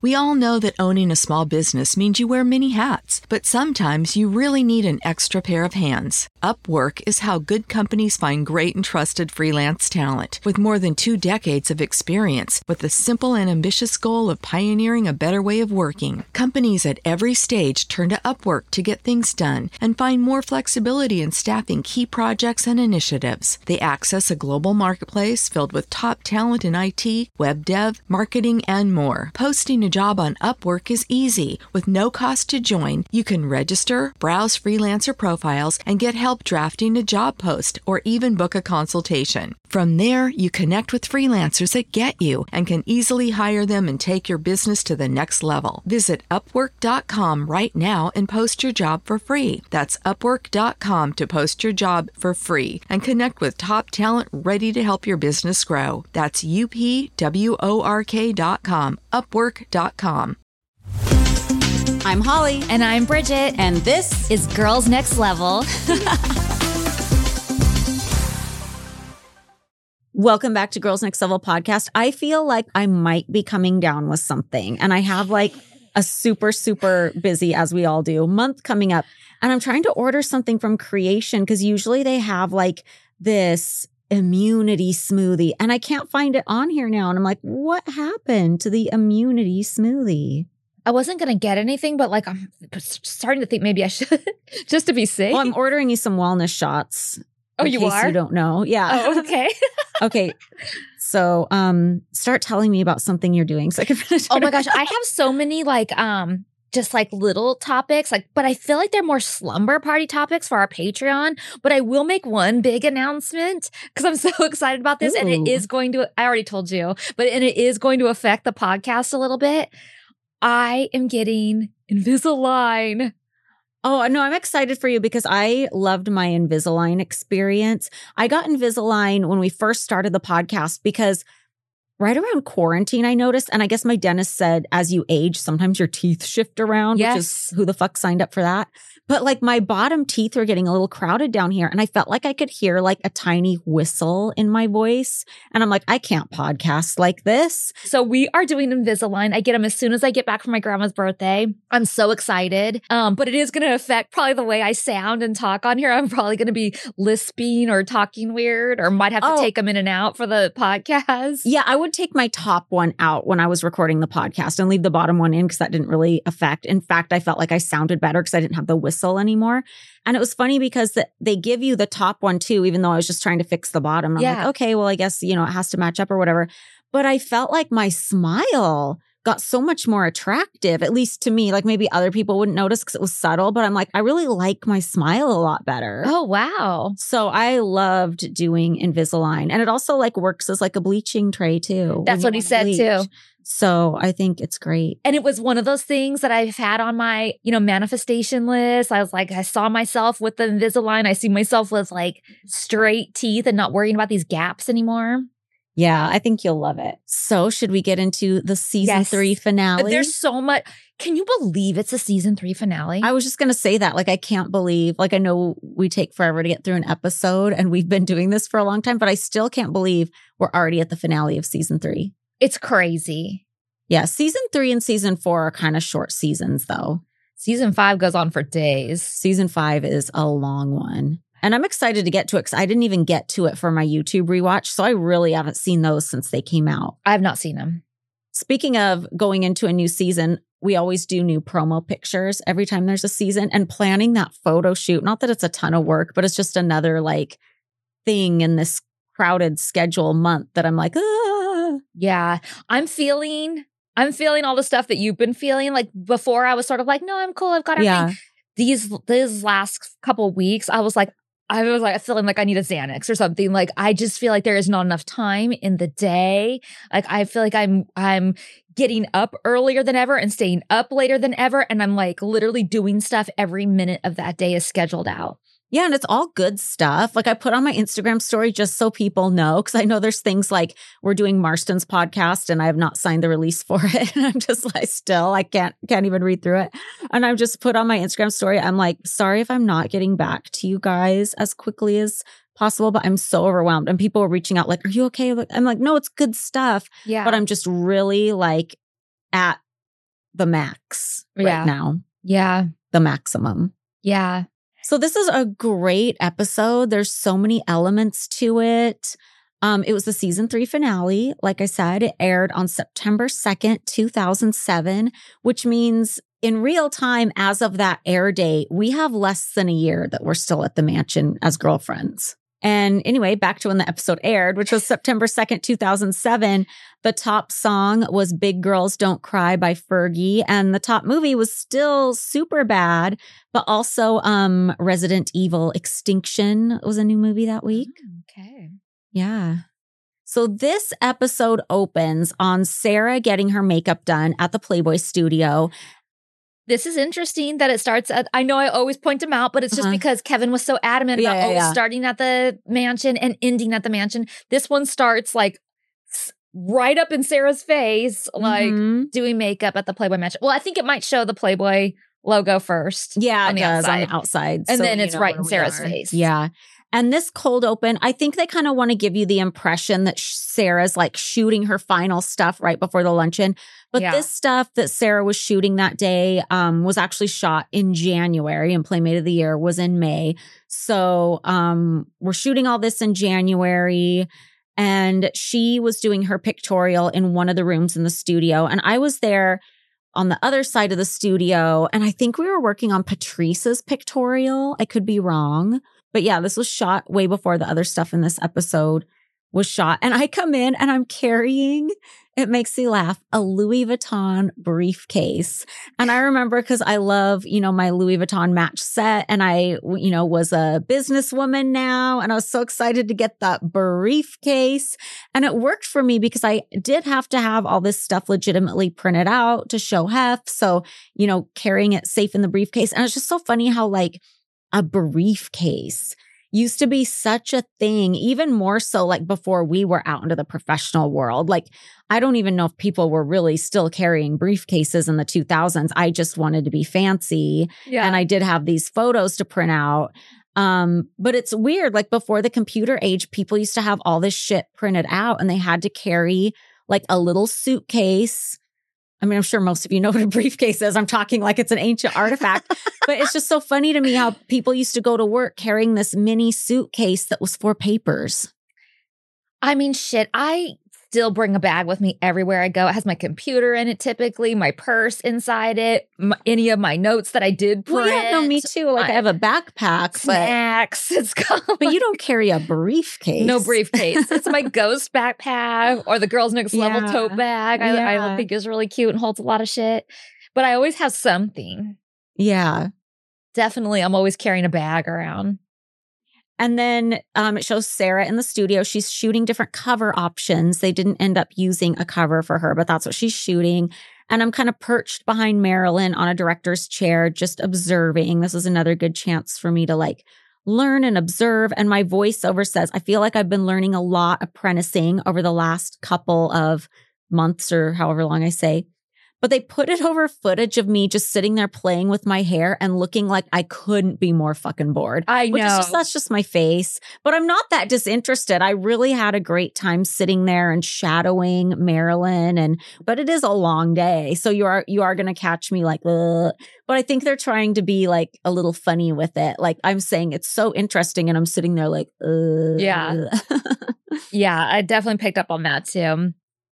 We all know that owning a small business means you wear many hats, but sometimes you really need an extra pair of hands. Upwork is how good companies find great and trusted freelance talent. With more than 2 decades of experience, with the simple and ambitious goal of pioneering a better way of working, companies at every stage turn to Upwork to get things done and find more flexibility in staffing key projects and initiatives. They access a global marketplace filled with top talent in IT, web dev, marketing, and more. Posting a job on Upwork is easy. With no cost to join, you can register, browse freelancer profiles, and get help drafting a job post or even book a consultation. From there, you connect with freelancers that get you and can easily hire them and take your business to the next level. Visit Upwork.com right now and post your job for free. That's Upwork.com to post your job for free and connect with top talent ready to help your business grow. That's UPWORK.com, Upwork.com. I'm Holly. And I'm Bridget. And this is Girls Next Level. Welcome back to Girls Next Level podcast. I feel like I might be coming down with something, and I have like a super, super busy, as we all do, month coming up. And I'm trying to order something from Creation because usually they have like this immunity smoothie, and I can't find it on here now. And I'm like, what happened to the immunity smoothie? I wasn't going to get anything, but like I'm starting to think maybe I should just to be safe. Well, I'm ordering you some wellness shots. Oh, you are? In case you don't know. Yeah. Oh, okay. Okay. So, start telling me about something you're doing so I can finish. Oh my gosh. I have so many like, just like little topics, like, but I feel like they're more slumber party topics for our Patreon. But I will make one big announcement because I'm so excited about this. Ooh. And it is going to, I already told you, and it is going to affect the podcast a little bit. I am getting Invisalign. Oh, no, I'm excited for you because I loved my Invisalign experience. I got Invisalign when we first started the podcast because right around quarantine, I noticed, and I guess my dentist said, as you age, sometimes your teeth shift around, yes. Which is who the fuck signed up for that? But like my bottom teeth were getting a little crowded down here, and I felt like I could hear like a tiny whistle in my voice. And I'm like, I can't podcast like this. So we are doing Invisalign. I get them as soon as I get back from my grandma's birthday. I'm so excited. But it is going to affect probably the way I sound and talk on here. I'm probably going to be lisping or talking weird, or might have to take them in and out for the podcast. Yeah, I would take my top one out when I was recording the podcast and leave the bottom one in because that didn't really affect. In fact, I felt like I sounded better because I didn't have the whistle anymore. And it was funny because they give you the top one too, even though I was just trying to fix the bottom. I'm like, okay, well, I guess, it has to match up or whatever. But I felt like my smile got so much more attractive, at least to me. Like maybe other people wouldn't notice because it was subtle, but I'm like, I really like my smile a lot better. Oh, wow. So I loved doing Invisalign. And it also like works as like a bleaching tray too. That's what he said too. So I think it's great. And it was one of those things that I've had on my, manifestation list. I was like, I saw myself with the Invisalign. I see myself with like straight teeth and not worrying about these gaps anymore. Yeah, I think you'll love it. So should we get into the season 3 finale? There's so much. Can you believe it's a season 3 finale? I was just going to say that. Like, I can't believe, like, I know we take forever to get through an episode and we've been doing this for a long time, but I still can't believe we're already at the finale of season 3. It's crazy. Yeah, season 3 and season 4 are kind of short seasons though. Season 5 goes on for days. Season 5 is a long one. And I'm excited to get to it because I didn't even get to it for my YouTube rewatch. So I really haven't seen those since they came out. I have not seen them. Speaking of going into a new season, we always do new promo pictures every time there's a season, and planning that photo shoot. Not that it's a ton of work, but it's just another like thing in this crowded schedule month that I'm like, ah. Yeah, I'm feeling all the stuff that you've been feeling. Like before I was sort of like, no, I'm cool. I've got everything. Yeah. These last couple of weeks, I was feeling like I need a Xanax or something. Like, I just feel like there is not enough time in the day. Like, I feel like I'm getting up earlier than ever and staying up later than ever. And I'm like literally doing stuff every minute of that day is scheduled out. Yeah, and it's all good stuff. Like I put on my Instagram story just so people know, because I know there's things like we're doing Marston's podcast and I have not signed the release for it. And I'm just like, I can't even read through it. And I've just put on my Instagram story, I'm like, sorry if I'm not getting back to you guys as quickly as possible, but I'm so overwhelmed. And people are reaching out like, are you okay? I'm like, no, it's good stuff. Yeah. But I'm just really like at the max right now. Yeah. The maximum. Yeah. So this is a great episode. There's so many elements to it. It was the season 3 finale. Like I said, it aired on September 2nd, 2007, which means in real time, as of that air date, we have less than a year that we're still at the mansion as girlfriends. And anyway, back to when the episode aired, which was September 2nd, 2007, the top song was Big Girls Don't Cry by Fergie. And the top movie was still Superbad, but also Resident Evil Extinction was a new movie that week. Okay. Yeah. So this episode opens on Sarah getting her makeup done at the Playboy studio. This is interesting that it starts at, I know I always point them out, but it's just because Kevin was so adamant about always starting at the mansion and ending at the mansion. This one starts like right up in Sarah's face, like doing makeup at the Playboy mansion. Well, I think it might show the Playboy logo first. Yeah, on it does on the outside. And then it's right in Sarah's face. Yeah. And this cold open, I think they kind of want to give you the impression that Sarah's like shooting her final stuff right before the luncheon. But this stuff that Sarah was shooting that day was actually shot in January, and Playmate of the Year was in May. So we're shooting all this in January, and she was doing her pictorial in one of the rooms in the studio. And I was there on the other side of the studio, and I think we were working on Patrice's pictorial. I could be wrong. But yeah, this was shot way before the other stuff in this episode was shot. And I come in and I'm carrying, it makes me laugh, a Louis Vuitton briefcase. And I remember because I love, my Louis Vuitton match set. And I, was a businesswoman now. And I was so excited to get that briefcase. And it worked for me because I did have to have all this stuff legitimately printed out to show hef. So, carrying it safe in the briefcase. And it's just so funny how like, a briefcase used to be such a thing, even more so like before we were out into the professional world. Like, I don't even know if people were really still carrying briefcases in the 2000s. I just wanted to be fancy. Yeah. And I did have these photos to print out. But it's weird. Like before the computer age, people used to have all this shit printed out and they had to carry like a little suitcase. I mean, I'm sure most of you know what a briefcase is. I'm talking like it's an ancient artifact, but it's just so funny to me how people used to go to work carrying this mini suitcase that was for papers. I mean, shit, I still bring a bag with me everywhere I go. It has my computer in it typically, my purse inside it, any of my notes that I did print. Well, yeah, no, me too. Like I have a backpack. Snacks. But you don't carry a briefcase. No briefcase. It's my ghost backpack or the Girls Next Level tote bag. I think is really cute and holds a lot of shit. But I always have something. Yeah. Definitely. I'm always carrying a bag around. And then it shows Sarah in the studio. She's shooting different cover options. They didn't end up using a cover for her, but that's what she's shooting. And I'm kind of perched behind Marilyn on a director's chair, just observing. This is another good chance for me to like learn and observe. And my voiceover says, I feel like I've been learning a lot apprenticing over the last couple of months or however long I say. But they put it over footage of me just sitting there playing with my hair and looking like I couldn't be more fucking bored. I know. That's just my face. But I'm not that disinterested. I really had a great time sitting there and shadowing Marilyn. But it is a long day. So you are going to catch me like, ugh. But I think they're trying to be like a little funny with it. Like I'm saying it's so interesting and I'm sitting there like, ugh. Yeah. Yeah, I definitely picked up on that too.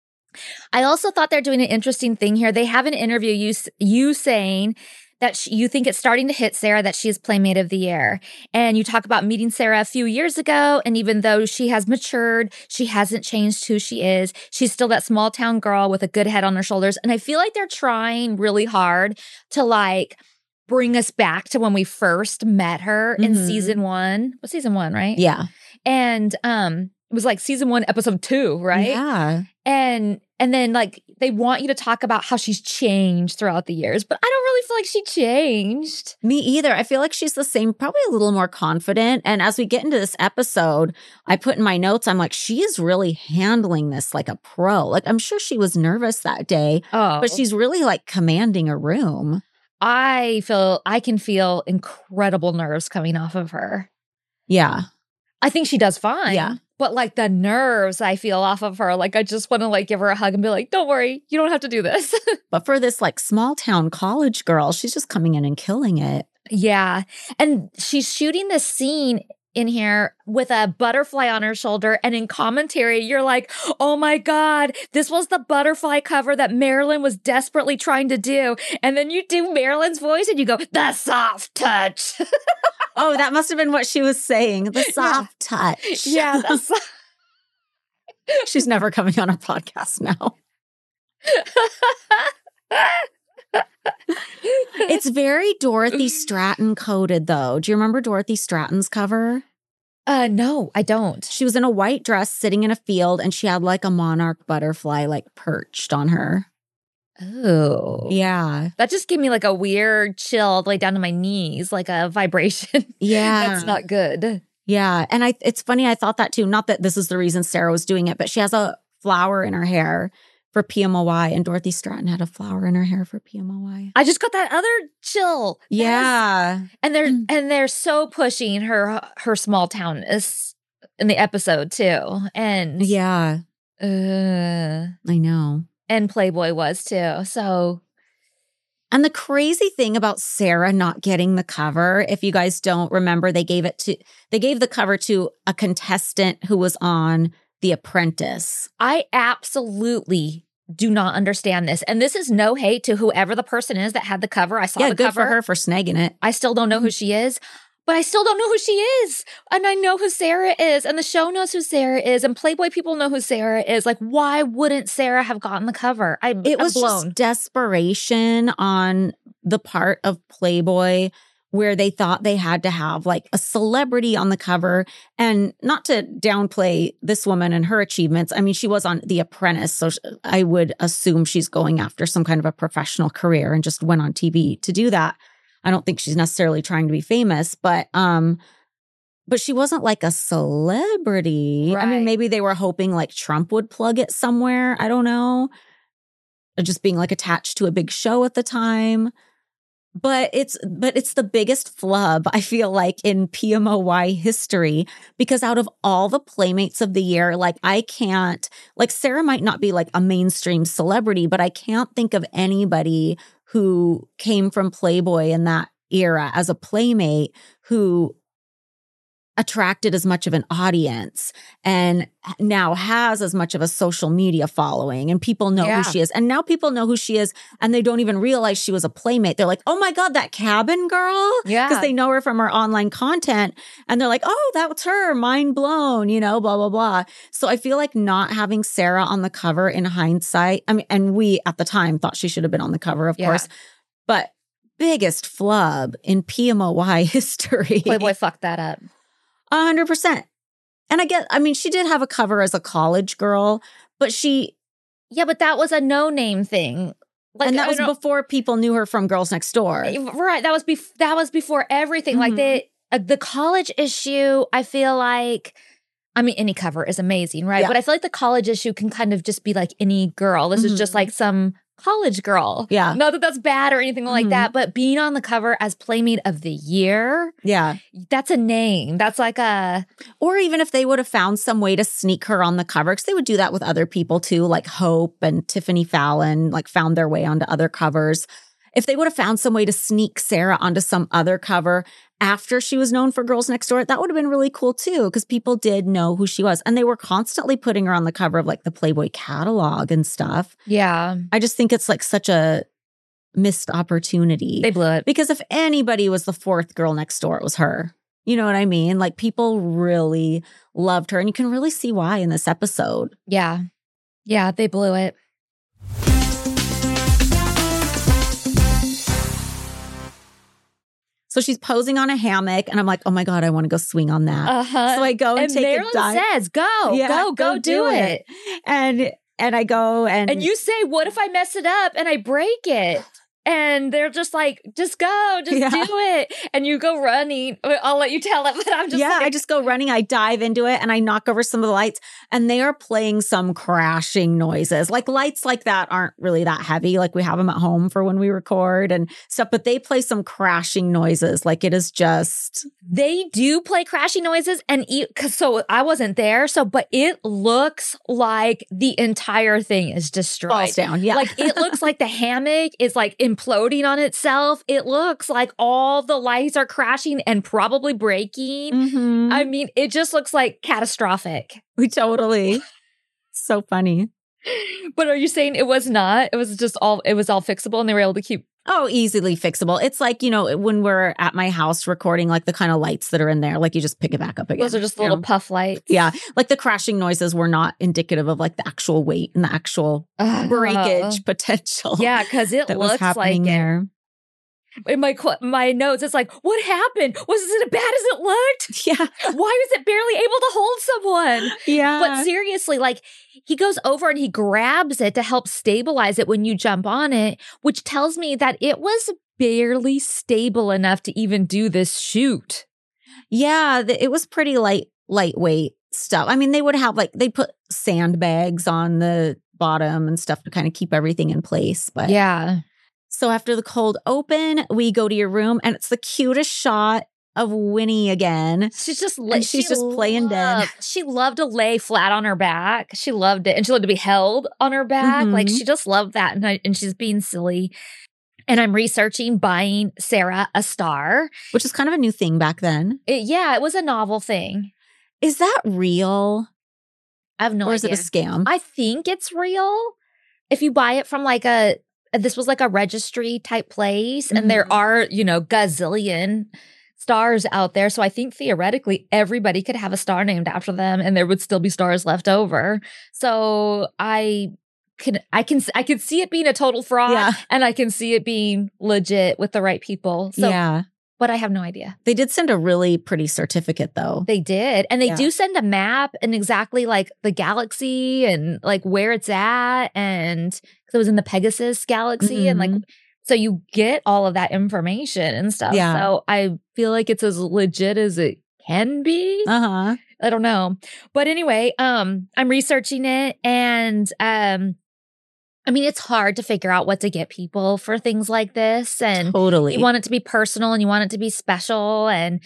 I also thought they're doing an interesting thing here. They have an interview, you saying that you think it's starting to hit Sarah that she is Playmate of the Year. And you talk about meeting Sarah a few years ago. And even though she has matured, she hasn't changed who she is. She's still that small town girl with a good head on her shoulders. And I feel like they're trying really hard to like bring us back to when we first met her in season 1. Well, season 1, right? Yeah. And it was like season 1, episode 2, right? Yeah. And then like they want you to talk about how she's changed throughout the years, but I don't really feel like she changed. Me either. I feel like she's the same, probably a little more confident. And as we get into this episode, I put in my notes, I'm like, she is really handling this like a pro. Like I'm sure she was nervous that day, but she's really like commanding a room. I can feel incredible nerves coming off of her. Yeah. I think she does fine. Yeah. But like the nerves I feel off of her, like I just want to like give her a hug and be like, don't worry, you don't have to do this. But for this like small town college girl, she's just coming in and killing it. Yeah. And she's shooting this scene in here with a butterfly on her shoulder. And in commentary, you're like, oh my God, this was the butterfly cover that Marilyn was desperately trying to do. And then you do Marilyn's voice and you go, the soft touch. Oh, that must have been what she was saying. The soft touch. Yeah. That's She's never coming on our podcast now. It's very Dorothy Stratton coded, though. Do you remember Dorothy Stratton's cover? No, I don't. She was in a white dress sitting in a field, and she had like a monarch butterfly like perched on her. Oh. Yeah. That just gave me like a weird chill all the way down to my knees, like a vibration. Yeah. That's not good. Yeah. And it's funny, I thought that too. Not that this is the reason Sarah was doing it, but she has a flower in her hair for PMOY, and Dorothy Stratton had a flower in her hair for PMOY. I just got that other chill. Yeah. And they're so pushing her small townness in the episode too. And yeah. I know. And Playboy was too. So, and the crazy thing about Sarah not getting the cover, if you guys don't remember, they gave the cover to a contestant who was on The Apprentice. I absolutely do not understand this. And this is no hate to whoever the person is that had the cover. I saw the good cover. For her for snagging it. I still don't know who she is, but I still don't know who she is. And I know who Sarah is, and the show knows who Sarah is, and Playboy people know who Sarah is. Like, why wouldn't Sarah have gotten the cover? It was just desperation on the part of Playboy, where they thought they had to have like a celebrity on the cover. And not to downplay this woman and her achievements. I mean, she was on The Apprentice, so I would assume she's going after some kind of a professional career and just went on TV to do that. I don't think she's necessarily trying to be famous, but she wasn't like a celebrity. Right. I mean, maybe they were hoping like Trump would plug it somewhere. I don't know. Or just being like attached to a big show at the time. But it's the biggest flub, I feel like, in PMOY history, because out of all the Playmates of the year, like I can't, like Sarah might not be like a mainstream celebrity, but I can't think of anybody who came from Playboy in that era as a Playmate who attracted as much of an audience and now has as much of a social media following, and people know who she is. And now people know who she is and they don't even realize she was a Playmate. They're like, oh my God, that cabin girl? Yeah. Because they know her from her online content and they're like, oh, that's her, mind blown, you know, blah, blah, blah. So I feel like not having Sarah on the cover in hindsight, I mean, and we at the time thought she should have been on the cover, of course, but biggest flub in PMOY history. Playboy fucked that up. 100%. And she did have a cover as a college girl, but yeah, but that was a no-name thing. Like, and that was before people knew her from Girls Next Door. Right. That was before everything. Mm-hmm. Like the college issue, I feel like, I mean, any cover is amazing, right? Yeah. But I feel like the college issue can kind of just be like any girl. This is just like some college girl. Yeah. Not that that's bad or anything like that, but being on the cover as Playmate of the Year. Yeah. That's a name. That's like or even if they would have found some way to sneak her on the cover, because they would do that with other people too, like Hope and Tiffany Fallon, like found their way onto other covers. If they would have found some way to sneak Sarah onto some other cover after she was known for Girls Next Door, that would have been really cool too, because people did know who she was. And they were constantly putting her on the cover of like the Playboy catalog and stuff. Yeah. I just think it's like such a missed opportunity. They blew it. Because if anybody was the fourth girl next door, it was her. You know what I mean? Like people really loved her. And you can really see why in this episode. Yeah. Yeah, they blew it. So she's posing on a hammock, and I'm like, oh my God, I want to go swing on that. Uh-huh. So I go and take Marilyn a dive. says, go do it. And I go and you say, what if I mess it up and I break it? And they're just like, just go, just do it. And you go running. I'll let you tell it, but I'm just I just go running. I dive into it and I knock over some of the lights and they are playing some crashing noises. Like lights like that aren't really that heavy. Like we have them at home for when we record and stuff, but they play some crashing noises. Like it is just. They do play crashing noises so I wasn't there. But it looks like the entire thing is destroyed. Falls down. Yeah. Like it looks like the hammock is like imploding on itself. It looks like all the lights are crashing and probably breaking. Mm-hmm. I mean, it just looks like catastrophic. We totally. So funny. But are you saying it was not? It was all fixable and they were able to keep. Oh, easily fixable. It's like, when we're at my house recording, like the kind of lights that are in there, like you just pick it back up again. Those are just little puff lights. Yeah. Like the crashing noises were not indicative of like the actual weight and the actual breakage potential. Yeah, because it looks like there. In my notes, it's like, what happened? Was it as bad as it looked? Yeah. Why was it barely able to hold someone? Yeah. But seriously, like he goes over and he grabs it to help stabilize it when you jump on it, which tells me that it was barely stable enough to even do this shoot. Yeah. It was pretty lightweight stuff. I mean, they would have they put sandbags on the bottom and stuff to kind of keep everything in place. But yeah. So after the cold open, we go to your room and it's the cutest shot of Winnie again. She's just playing dead. She loved to lay flat on her back. She loved it. And she loved to be held on her back. Mm-hmm. Like she just loved that. And she's being silly. And I'm researching buying Sarah a star. Which is kind of a new thing back then. It was a novel thing. Is that real? I have no idea. Or is it a scam? I think it's real. If you buy it from this was like a registry type place, and there are, gazillion stars out there. So I think theoretically everybody could have a star named after them and there would still be stars left over. So I can see it being a total fraud and I can see it being legit with the right people. So yeah. But I have no idea. They did send a really pretty certificate though. They did. And they do send a map and exactly like the galaxy and like where it's at. And it was in the Pegasus galaxy. And like, so you get all of that information and stuff. Yeah. So I feel like it's as legit as it can be. Uh-huh. I don't know. But anyway, I'm researching it and, I mean, it's hard to figure out what to get people for things like this. And totally. You want it to be personal and you want it to be special. And,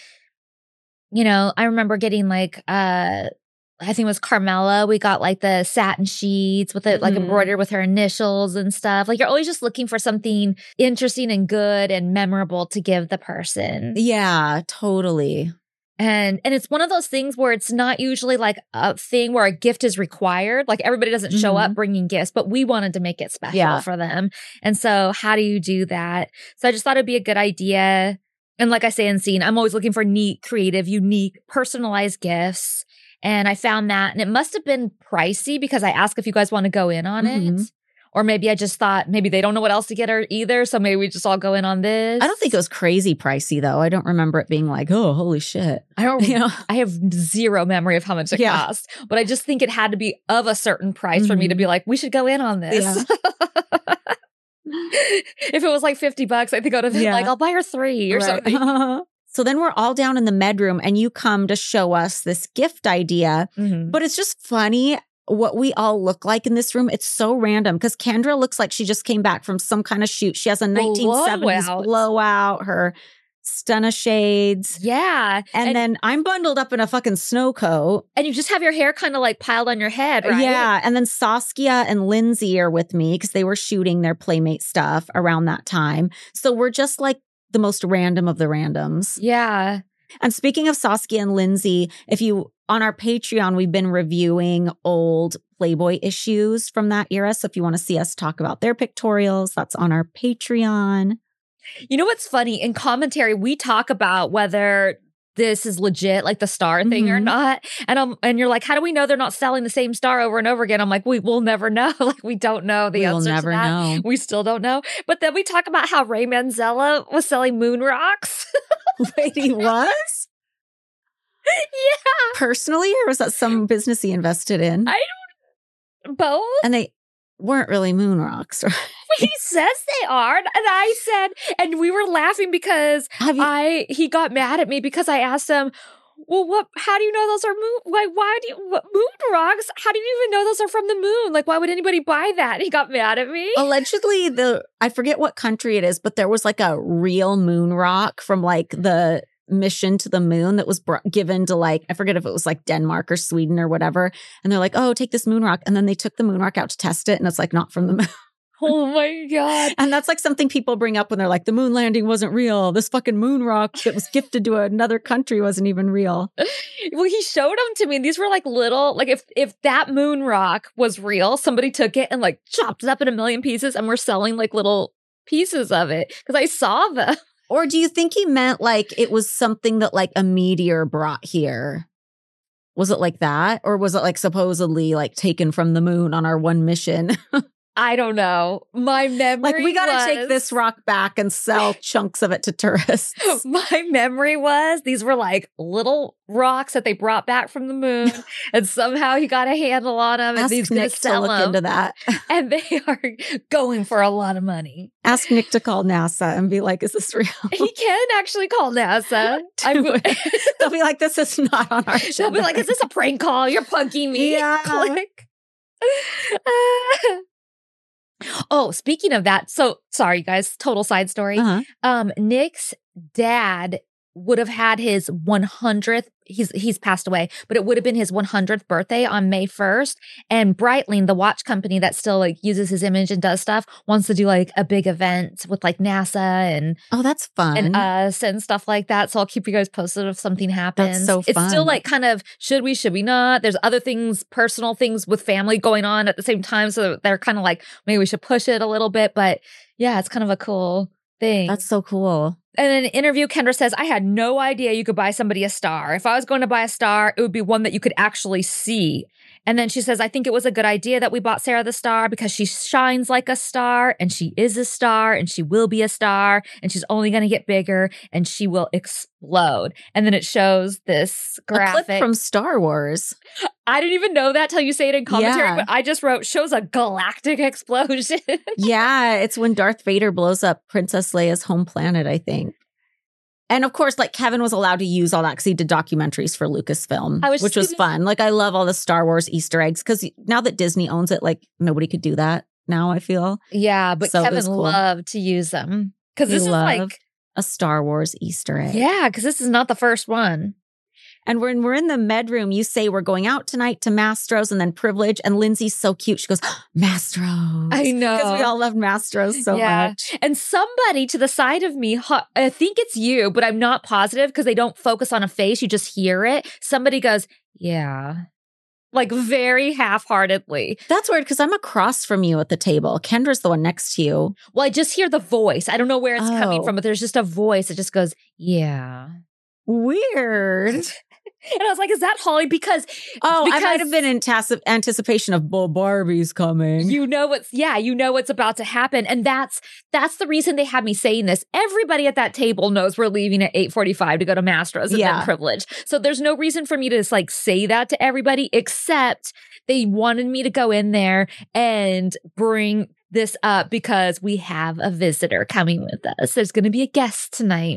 I remember getting I think it was Carmela. We got like the satin sheets with it like embroidered with her initials and stuff. Like you're always just looking for something interesting and good and memorable to give the person. Yeah, totally. And it's one of those things where it's not usually like a thing where a gift is required. Like everybody doesn't show up bringing gifts, but we wanted to make it special for them. And so how do you do that? So I just thought it'd be a good idea. And like I say in Scene, I'm always looking for neat, creative, unique, personalized gifts. And I found that. And it must have been pricey because I asked if you guys want to go in on it. Or maybe I just thought maybe they don't know what else to get her either. So maybe we just all go in on this. I don't think it was crazy pricey though. I don't remember it being like, oh, holy shit. I don't, I have zero mememory of how much it cost. But I just think it had to be of a certain price for me to be like, we should go in on this. Yeah. If it was like $50, I think I would have been like, I'll buy her 3 or something. So then we're all down in the medroom and you come to show us this gift idea. But it's just funny what we all look like in this room. It's so random because Kendra looks like she just came back from some kind of shoot. She has a 1970s blowout, her stunna shades. Yeah. And then I'm bundled up in a fucking snow coat. And you just have your hair kind of like piled on your head, right? Yeah. And then Saskia and Lindsay are with me because they were shooting their Playmate stuff around that time. So we're just like the most random of the randoms. Yeah. And speaking of Saskia and Lindsay, on our Patreon, we've been reviewing old Playboy issues from that era. So if you want to see us talk about their pictorials, that's on our Patreon. You know what's funny? In commentary, we talk about whether this is legit, like the star thing or not. And you're like, how do we know they're not selling the same star over and over again? I'm like, we'll never know. Like, we don't know the answer to that. We'll never know. We still don't know. But then we talk about how Ray Manzella was selling moon rocks. Wait, he was? Yeah. Personally, or was that some business he invested in? Both. And weren't really moon rocks, right? He says they are. And I said, and we were laughing because he got mad at me because I asked him, well, how do you know those are moon rocks? How do you even know those are from the moon? Like, why would anybody buy that? He got mad at me. Allegedly, I forget what country it is, but there was like a real moon rock from like the mission to the moon that was given to like, I forget if it was like Denmark or Sweden or whatever. And they're like, oh, take this moon rock. And then they took the moon rock out to test it. And it's like not from the moon. Oh my God. And that's like something people bring up when they're like, the moon landing wasn't real. This fucking moon rock that was gifted to another country wasn't even real. Well, he showed them to me. These were like little, like if that moon rock was real, somebody took it and like chopped it up in a million pieces and we're selling like little pieces of it because I saw them. Or do you think he meant like it was something that like a meteor brought here? Was it like that? Or was it like supposedly like taken from the moon on our one mission? I don't know. My memory like we got to take this rock back and sell chunks of it to tourists. My memory was these were like little rocks that they brought back from the moon, and somehow he got a handle on them. Ask and he's Nick to look into that, and they are going for a lot of money. Ask Nick to call NASA and be like, "Is this real?" He can actually call NASA. They'll be like, "This is not on our show." They'll be like, "Is this a prank call? You're punking me." Yeah. Click. Oh, speaking of that, so sorry, guys, total side story. Nick's dad would have had his 100th, he's passed away, but it would have been his 100th birthday on May 1st. And Breitling, the watch company that still like uses his image and does stuff, wants to do like a big event with like NASA and that's fun. And us and stuff like that. So I'll keep you guys posted if something happens. That's so fun. It's still like kind of, should we not? There's other things, personal things with family going on at the same time. So they're kind of like, maybe we should push it a little bit. But yeah, it's kind of a cool thing. That's so cool. And in an interview, Kendra says, I had no idea you could buy somebody a star. If I was going to buy a star, it would be one that you could actually see. And then she says, I think it was a good idea that we bought Sarah the star because she shines like a star and she is a star and she will be a star and she's only going to get bigger and she will explode. And then it shows this graphic. A clip from Star Wars. I didn't even know that till you say it in commentary, but I just wrote, shows a galactic explosion. Yeah, it's when Darth Vader blows up Princess Leia's home planet, I think. And of course, like Kevin was allowed to use all that because he did documentaries for Lucasfilm, which was fun. Like I love all the Star Wars Easter eggs because now that Disney owns it, like nobody could do that now, I feel. Yeah, but so Kevin loved to use them because this is like a Star Wars Easter egg. Yeah, because this is not the first one. And when we're in the med room, you say we're going out tonight to Mastro's and then Privilege. And Lindsay's so cute. She goes, Mastro's. I know. Because we all love Mastro's so much. And somebody to the side of me, I think it's you, but I'm not positive because they don't focus on a face. You just hear it. Somebody goes, yeah. Like very half-heartedly. That's weird because I'm across from you at the table. Kendra's the one next to you. Well, I just hear the voice. I don't know where it's coming from, but there's just a voice that just goes, yeah. Weird. And I was like, is that Holly? Because I might have been in anticipation of Barbie's coming. You know what's about to happen. And that's the reason they had me saying this. Everybody at that table knows we're leaving at 8:45 to go to Mastro's and then Privilege. So there's no reason for me to just like say that to everybody, except they wanted me to go in there and bring this up because we have a visitor coming with us. There's going to be a guest tonight.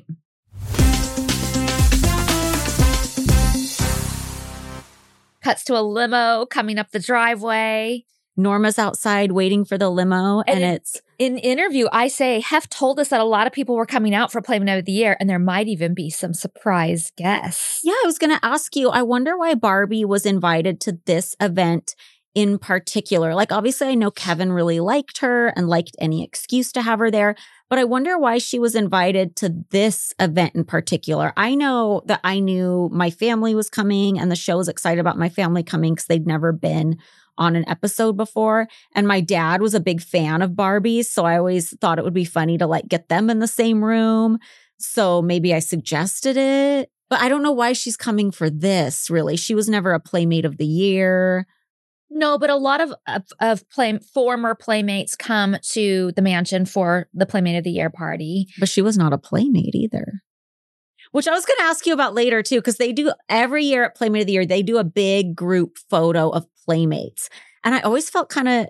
Cuts to a limo coming up the driveway. Norma's outside waiting for the limo. And it's in interview, I say, Hef told us that a lot of people were coming out for Playmate of the Year, and there might even be some surprise guests. Yeah, I was going to ask you, I wonder why Barbie was invited to this event in particular. Like, obviously, I know Kevin really liked her and liked any excuse to have her there. But I wonder why she was invited to this event in particular. I know that I knew my family was coming and the show was excited about my family coming because they'd never been on an episode before. And my dad was a big fan of Barbies. So I always thought it would be funny to like get them in the same room. So maybe I suggested it. But I don't know why she's coming for this, really. She was never a Playmate of the Year. No, but a lot of former Playmates come to the mansion for the Playmate of the Year party. But she was not a Playmate either. Which I was going to ask you about later, too, because they do every year at Playmate of the Year, they do a big group photo of Playmates. And I always felt kind of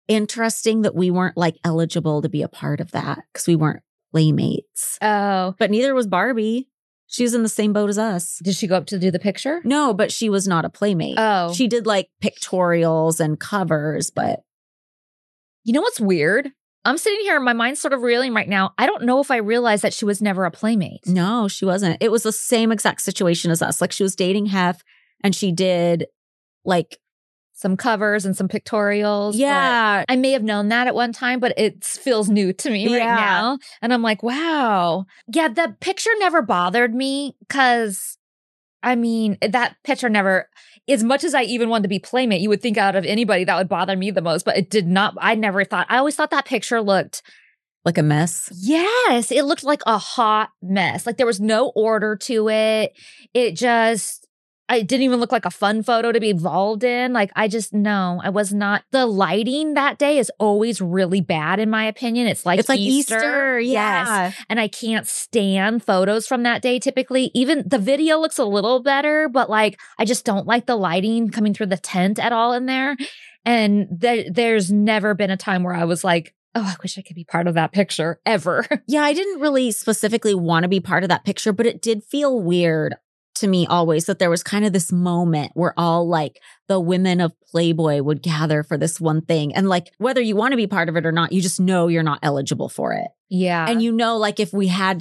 interesting that we weren't like eligible to be a part of that because we weren't playmates. Oh. But neither was Barbie. She was in the same boat as us. Did she go up to do the picture? No, but she was not a playmate. Oh. She did like pictorials and covers, but. You know what's weird? I'm sitting here and my mind's sort of reeling right now. I don't know if I realized that she was never a playmate. No, she wasn't. It was the same exact situation as us. Like she was dating Hef and she did like some covers and some pictorials. Yeah. I may have known that at one time, but it feels new to me right now. And I'm like, wow. Yeah, the picture never bothered me because, I mean, that picture never, as much as I even wanted to be playmate, you would think out of anybody that would bother me the most, but it did not. I always thought that picture looked like a mess. Yes, it looked like a hot mess. Like there was no order to it. It didn't even look like a fun photo to be involved in. Like, I was not. The lighting that day is always really bad, in my opinion. It's like Easter. Yeah. Yes. And I can't stand photos from that day typically. Even the video looks a little better, but like, I just don't like the lighting coming through the tent at all in there. And there's never been a time where I was like, oh, I wish I could be part of that picture ever. Yeah, I didn't really specifically want to be part of that picture, but it did feel weird to me always that there was kind of this moment where all like the women of Playboy would gather for this one thing. And like, whether you want to be part of it or not, you just know you're not eligible for it. Yeah. And you know, like if we had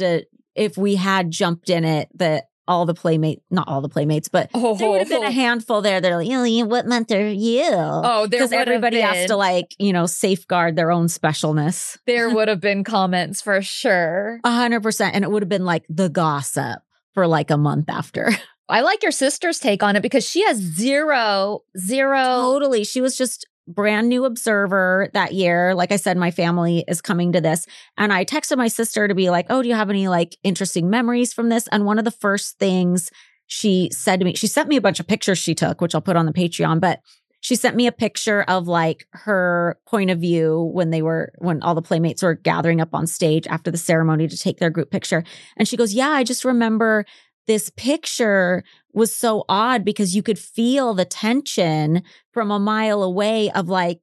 jumped in it, that all the playmates, not all the playmates, but there would have been a handful there. They're like, what month are you? Oh, because everybody has to like, safeguard their own specialness. There would have been comments for sure. 100%. And it would have been like the gossip for like a month after. I like your sister's take on it because she has zero. Totally. She was just brand new observer that year. Like I said, my family is coming to this. And I texted my sister to be like, oh, do you have any like interesting memories from this? And one of the first things she said to me, she sent me a bunch of pictures she took, which I'll put on the Patreon, but she sent me a picture of like her point of view when all the playmates were gathering up on stage after the ceremony to take their group picture. And she goes, yeah, I just remember this picture was so odd because you could feel the tension from a mile away of like,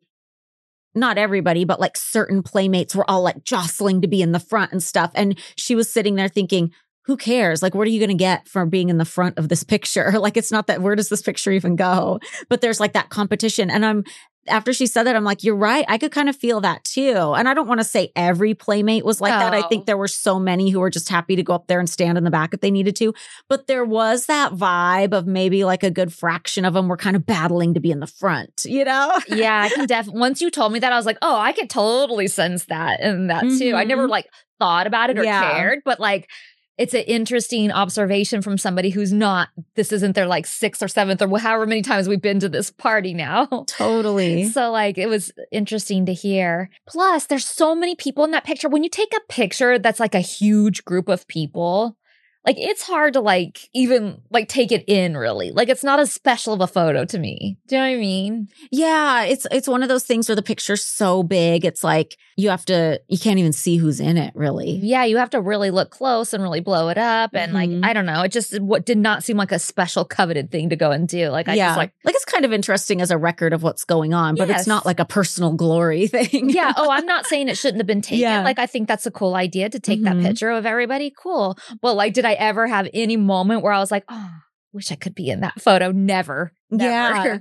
not everybody, but like certain playmates were all like jostling to be in the front and stuff. And she was sitting there thinking, who cares? Like, what are you going to get from being in the front of this picture? Like, it's not that, where does this picture even go? But there's like that competition. And after she said that, I'm like, you're right. I could kind of feel that too. And I don't want to say every playmate was like that. I think there were so many who were just happy to go up there and stand in the back if they needed to. But there was that vibe of maybe like a good fraction of them were kind of battling to be in the front, Yeah, I can definitely. Once you told me that, I was like, oh, I could totally sense that and that too. I never like thought about it or cared, but like, it's an interesting observation from somebody who's not, this isn't their like sixth or seventh or however many times we've been to this party now. Totally. So like, it was interesting to hear. Plus, there's so many people in that picture. When you take a picture that's like a huge group of people, like it's hard to like even like take it in really. Like it's not as special of a photo to me. Do you know what I mean? Yeah, it's one of those things where the picture's so big. It's like you can't even see who's in it really. Yeah, you have to really look close and really blow it up. And like, I don't know, it just did not seem like a special coveted thing to go and do. Like I just like it's kind of interesting as a record of what's going on, but it's not like a personal glory thing. Yeah. Oh, I'm not saying it shouldn't have been taken. Yeah. Like I think that's a cool idea to take that picture of everybody. Cool. But like, did I ever have any moment where I was like, oh, wish I could be in that photo? Never. Yeah.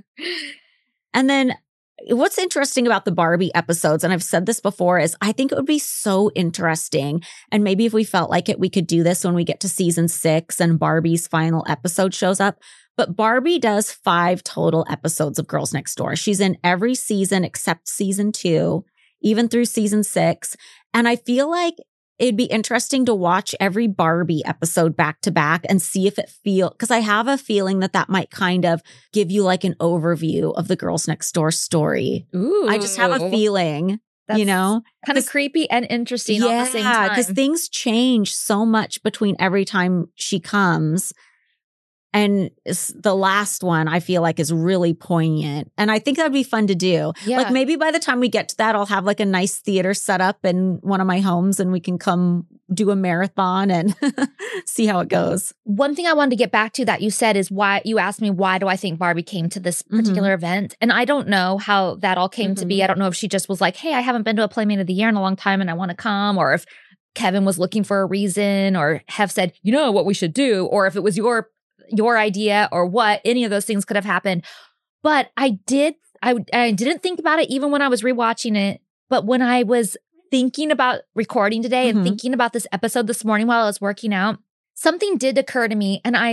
And then what's interesting about the Barbie episodes, and I've said this before, is I think it would be so interesting. And maybe if we felt like it, we could do this when we get to season 6 and Barbie's final episode shows up. But Barbie does 5 total episodes of Girls Next Door. She's in every season except season 2, even through season 6. And I feel like it'd be interesting to watch every Barbie episode back to back and see if because I have a feeling that might kind of give you like an overview of the Girls Next Door story. Ooh. I just have a feeling, that's kind of creepy and interesting all at the same time. Yeah, because things change so much between every time she comes. And the last one I feel like is really poignant. And I think that'd be fun to do. Yeah. Like maybe by the time we get to that, I'll have like a nice theater set up in one of my homes and we can come do a marathon and see how it goes. One thing I wanted to get back to that you said is why you asked me, why do I think Barbie came to this particular event? And I don't know how that all came to be. I don't know if she just was like, hey, I haven't been to a Playmate of the Year in a long time and I want to come, or if Kevin was looking for a reason, or Hef said, you know what we should do, or if it was your idea or what. Any of those things could have happened. But I didn't think about it even when I was rewatching it. But when I was thinking about recording today and thinking about this episode this morning while I was working out, something did occur to me, and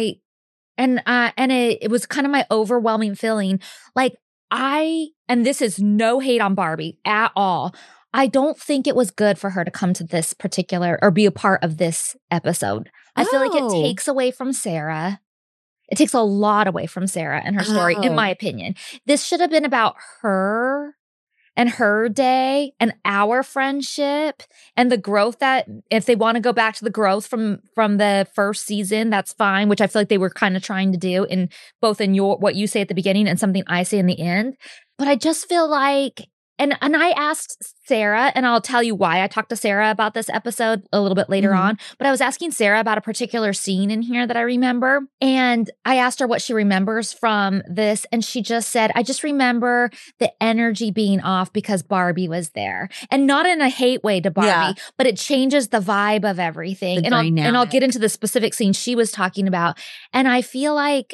it was kind of my overwhelming feeling. Like and this is no hate on Barbie at all. I don't think it was good for her to come to this particular or be a part of this episode. I feel like it takes away from Sarah. It takes a lot away from Sarah and her story, in my opinion. This should have been about her and her day and our friendship and the growth that, if they want to go back to the growth from the first season, that's fine, which I feel like they were kind of trying to do in both in what you say at the beginning and something I say in the end. But I just feel like, and I asked Sarah, and I'll tell you why I talked to Sarah about this episode a little bit later on, but I was asking Sarah about a particular scene in here that I remember. And I asked her what she remembers from this. And she just said, I just remember the energy being off because Barbie was there. And not in a hate way to Barbie, but it changes the vibe of everything. And I'll get into the specific scene she was talking about. And I feel like,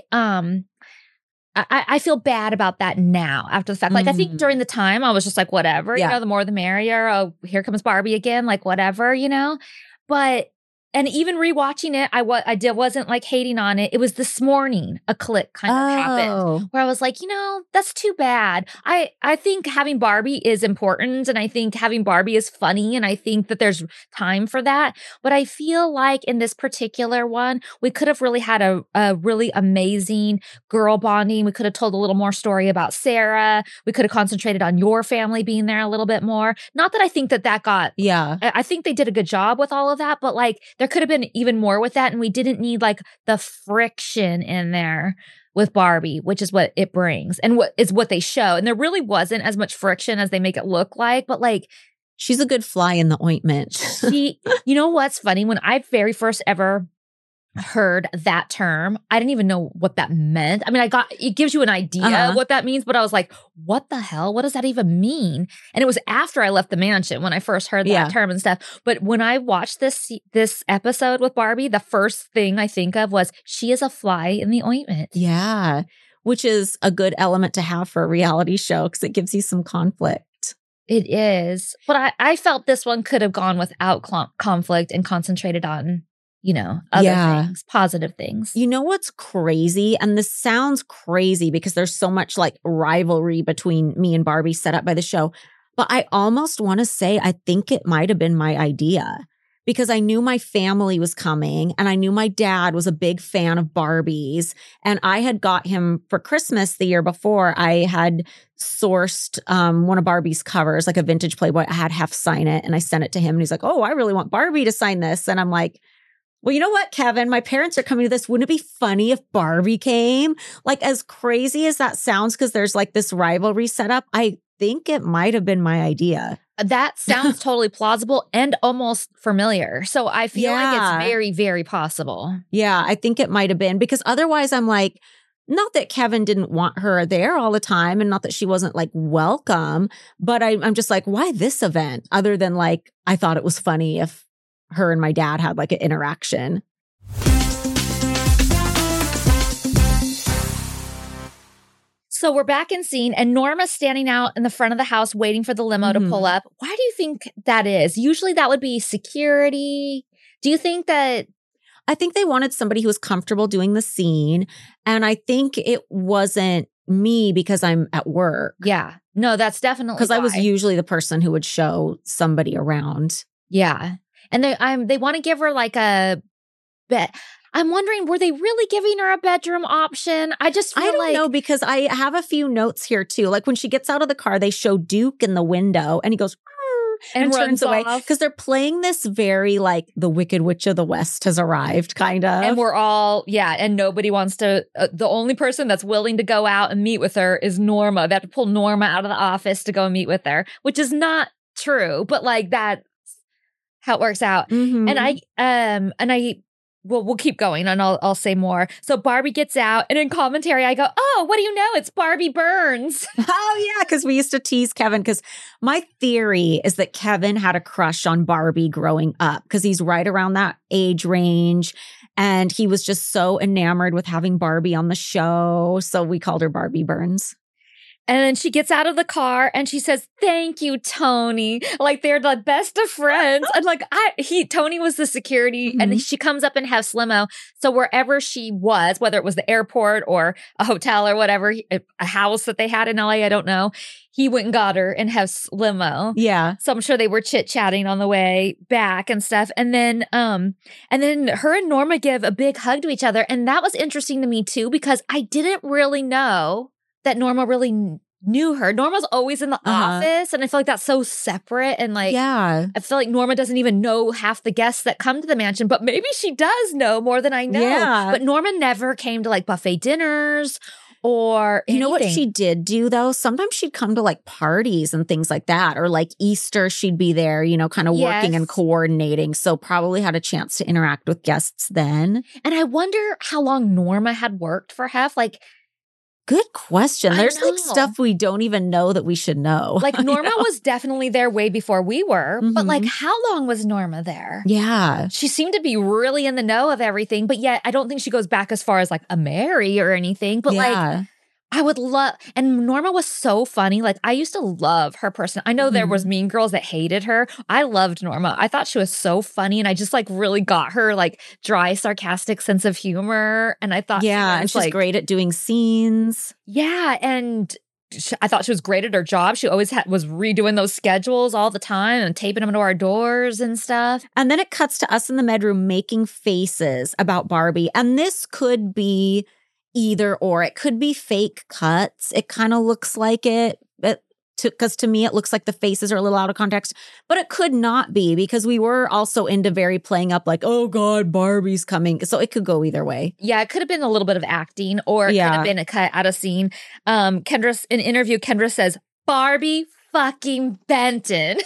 I feel bad about that now after the fact. Like, I think during the time I was just like, whatever, you know, the more the merrier. Oh, here comes Barbie again. Like, whatever, you know, but, and even rewatching it, I wasn't like hating on it. It was this morning, a click kind of happened where I was like, you know, that's too bad. I think having Barbie is important, and I think having Barbie is funny, and I think that there's time for that. But I feel like in this particular one, we could have really had a really amazing girl bonding. We could have told a little more story about Sarah. We could have concentrated on your family being there a little bit more. Not that I think that got, I think they did a good job with all of that, but like there could have been even more with that, and we didn't need like the friction in there with Barbie, which is what it brings and what they show. And there really wasn't as much friction as they make it look like, but like she's a good fly in the ointment. You know what's funny? When I very first ever heard that term, I didn't even know what that meant. I mean, it gives you an idea of what that means, but I was like, what the hell? What does that even mean? And it was after I left the mansion when I first heard that term and stuff. But when I watched this episode with Barbie, the first thing I think of was she is a fly in the ointment. Yeah, which is a good element to have for a reality show because it gives you some conflict. It is. But I felt this one could have gone without conflict and concentrated on, you know, other things, positive things. You know what's crazy? And this sounds crazy because there's so much like rivalry between me and Barbie set up by the show. But I almost want to say I think it might have been my idea because I knew my family was coming and I knew my dad was a big fan of Barbies. And I had got him for Christmas the year before. I had sourced one of Barbie's covers, like a vintage Playboy. I had Hef sign it and I sent it to him. And he's like, oh, I really want Barbie to sign this. And I'm like, well, you know what, Kevin? My parents are coming to this. Wouldn't it be funny if Barbie came? Like, as crazy as that sounds, because there's like this rivalry set up, I think it might have been my idea. That sounds totally plausible and almost familiar. So I feel like it's very, very possible. Yeah, I think it might have been because otherwise I'm like, not that Kevin didn't want her there all the time and not that she wasn't like welcome, but I'm just like, why this event? Other than like, I thought it was funny if her and my dad had like an interaction. So we're back in scene and Norma's standing out in the front of the house waiting for the limo to pull up. Why do you think that is? Usually that would be security. Do you think that? I think they wanted somebody who was comfortable doing the scene. And I think it wasn't me because I'm at work. Yeah. No, that's definitely because I was usually the person who would show somebody around. Yeah. And they want to give her like a bed. I'm wondering, were they really giving her a bedroom option? I don't know because I have a few notes here too. Like when she gets out of the car, they show Duke in the window and he goes and turns away because they're playing this very like the Wicked Witch of the West has arrived kind of. And we're all, and nobody wants to, the only person that's willing to go out and meet with her is Norma. They have to pull Norma out of the office to go meet with her, which is not true, but like that. how it works out. Mhm. Well, we'll keep going and I'll say more. So Barbie gets out and in commentary, I go, oh, what do you know? It's Barbie Burns. Oh, yeah, because we used to tease Kevin because my theory is that Kevin had a crush on Barbie growing up because he's right around that age range. And he was just so enamored with having Barbie on the show. So we called her Barbie Burns. And then she gets out of the car and she says, thank you, Tony. Like they're the best of friends. And like Tony was the security and she comes up and has limo. So wherever she was, whether it was the airport or a hotel or whatever, a house that they had in LA, I don't know. He went and got her and has limo. Yeah. So I'm sure they were chit-chatting on the way back and stuff. And then her and Norma give a big hug to each other. And that was interesting to me too, because I didn't really know that Norma really knew her. Norma's always in the office, and I feel like that's so separate. And like, I feel like Norma doesn't even know half the guests that come to the mansion, but maybe she does know more than I know. Yeah. But Norma never came to like buffet dinners or anything. You know what she did do though? Sometimes she'd come to like parties and things like that, or like Easter, she'd be there, you know, kind of working and coordinating. So probably had a chance to interact with guests then. And I wonder how long Norma had worked for Hef. Like, good question. There's like stuff we don't even know that we should know. Like Norma was definitely there way before we were, but like how long was Norma there? Yeah. She seemed to be really in the know of everything, but yet I don't think she goes back as far as like a Mary or anything, but like I would love, and Norma was so funny. Like I used to love her person. I know there was mean girls that hated her. I loved Norma. I thought she was so funny and I just like really got her like dry, sarcastic sense of humor. And I thought, and she's like, great at doing scenes. Yeah. And I thought she was great at her job. She always was redoing those schedules all the time and taping them to our doors and stuff. And then it cuts to us in the bedroom making faces about Barbie. And this could be either or. It could be fake cuts. It kind of looks like it, because to me, it looks like the faces are a little out of context, but it could not be because we were also into very playing up like, oh God, Barbie's coming. So it could go either way. Yeah, it could have been a little bit of acting or it could have been a cut out of scene. Kendra, in an interview, Kendra says, Barbie fucking Benton.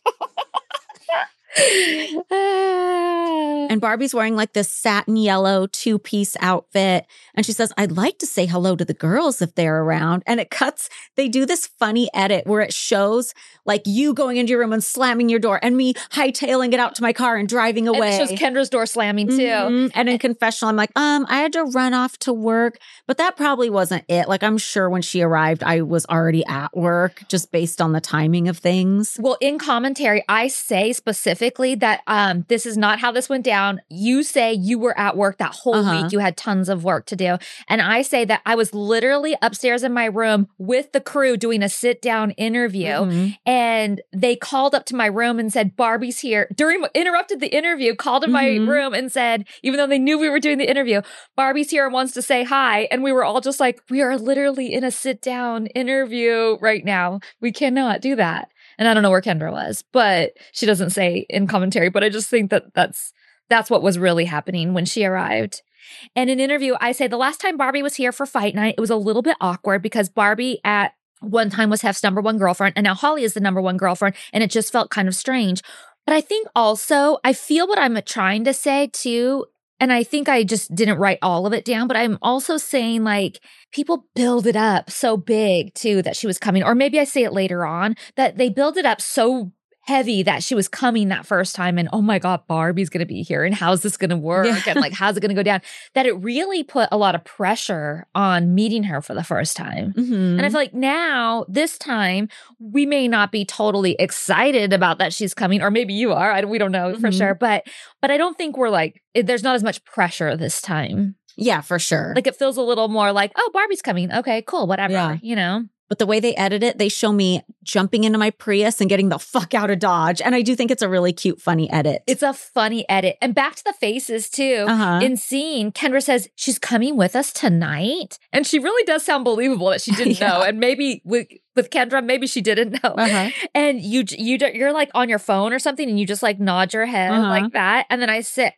And Barbie's wearing like this satin yellow 2-piece outfit. And she says, I'd like to say hello to the girls if they're around. And it cuts, they do this funny edit where it shows like you going into your room and slamming your door and me hightailing it out to my car and driving away. And it shows Kendra's door slamming too. And in confessional, I'm like, I had to run off to work, but that probably wasn't it. Like, I'm sure when she arrived, I was already at work just based on the timing of things. Well, in commentary, I say specifically that this is not how this went down. You say you were at work that whole week. You had tons of work to do. And I say that I was literally upstairs in my room with the crew doing a sit-down interview. And they called up to my room and said, Barbie's here. Interrupted the interview, called in my room and said, even though they knew we were doing the interview, Barbie's here and wants to say hi. And we were all just like, we are literally in a sit-down interview right now. We cannot do that. And I don't know where Kendra was, but she doesn't say in commentary. But I just think that that's what was really happening when she arrived. And in an interview, I say the last time Barbie was here for fight night, it was a little bit awkward because Barbie at one time was Hef's number one girlfriend, and now Holly is the number one girlfriend, and it just felt kind of strange. But I think also, I feel what I'm trying to say too, and I think I just didn't write all of it down, but I'm also saying like people build it up so big too that she was coming, or maybe I say it later on, that they build it up so heavy that she was coming that first time and oh my God, Barbie's going to be here and how's this going to work and like how's it going to go down, that it really put a lot of pressure on meeting her for the first time. And I feel like now, this time, we may not be totally excited about that she's coming, or maybe you are, we don't know for sure, but I don't think we're like, there's not as much pressure this time. Yeah, for sure. Like it feels a little more like, oh, Barbie's coming. Okay, cool, whatever, you know? But the way they edit it, they show me jumping into my Prius and getting the fuck out of Dodge. And I do think it's a really cute, funny edit. It's a funny edit. And back to the faces too. In scene, Kendra says, she's coming with us tonight. And she really does sound believable that she didn't know. And maybe with Kendra, maybe she didn't know. And you're like on your phone or something and you just like nod your head like that. And then I sit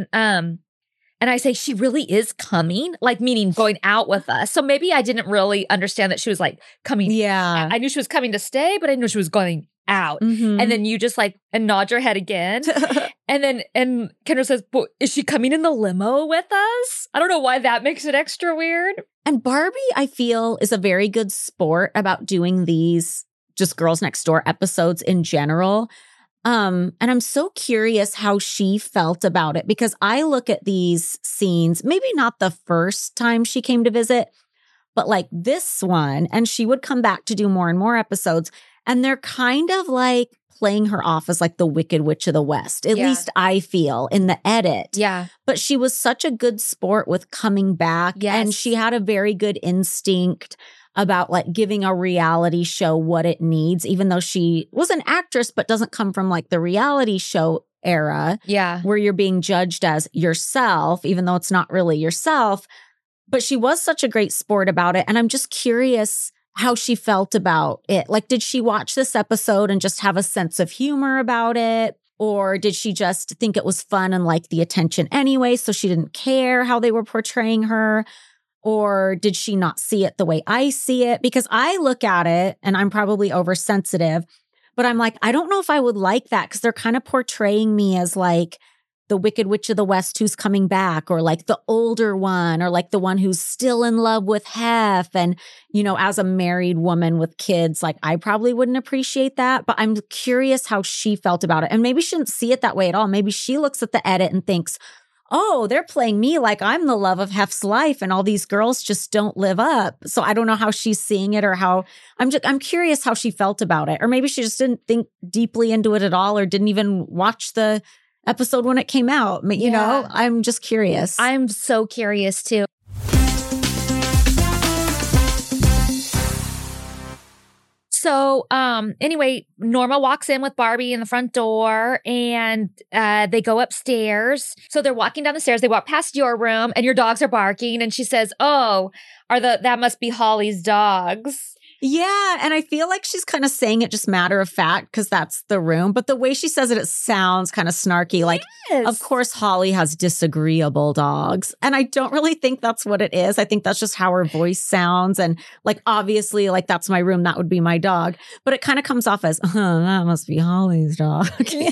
and I say, she really is coming, like meaning going out with us. So maybe I didn't really understand that she was like coming. Yeah. I knew she was coming to stay, but I knew she was going out. Mhm. And then you just like, and nod your head again. and Kendra says, but is she coming in the limo with us? I don't know why that makes it extra weird. And Barbie, I feel, is a very good sport about doing these just Girls Next Door episodes in general. And I'm so curious how she felt about it, because I look at these scenes, maybe not the first time she came to visit, but like this one, and she would come back to do more and more episodes. And they're kind of like playing her off as like the Wicked Witch of the West. At least I feel in the edit. Yeah. But she was such a good sport with coming back. Yes. And she had a very good instinct about like giving a reality show what it needs, even though she was an actress, but doesn't come from like the reality show era. Yeah. Where you're being judged as yourself, even though it's not really yourself. But she was such a great sport about it. And I'm just curious how she felt about it. Like, did she watch this episode and just have a sense of humor about it? Or did she just think it was fun and like the attention anyway, so she didn't care how they were portraying her? Or did she not see it the way I see it? Because I look at it, and I'm probably oversensitive, but I'm like, I don't know if I would like that, because they're kind of portraying me as like the Wicked Witch of the West who's coming back, or like the older one, or like the one who's still in love with Hef. And, you know, as a married woman with kids, like I probably wouldn't appreciate that. But I'm curious how she felt about it. And maybe she didn't see it that way at all. Maybe she looks at the edit and thinks, oh, they're playing me like I'm the love of Hef's life, and all these girls just don't live up. So I don't know how she's seeing it, or how I'm curious how she felt about it. Or maybe she just didn't think deeply into it at all, or didn't even watch the episode when it came out. You know, I'm just curious. I'm so curious too. So anyway, Norma walks in with Barbie in the front door, and they go upstairs. So they're walking down the stairs. They walk past your room, and your dogs are barking. And she says, oh, that must be Holly's dogs. Yeah. And I feel like she's kind of saying it just matter of fact, because that's the room. But the way she says it, it sounds kind of snarky. Like, yes. Of course, Holly has disagreeable dogs. And I don't really think that's what it is. I think that's just how her voice sounds. And like, obviously, like, that's my room. That would be my dog. But it kind of comes off as, that must be Holly's dog.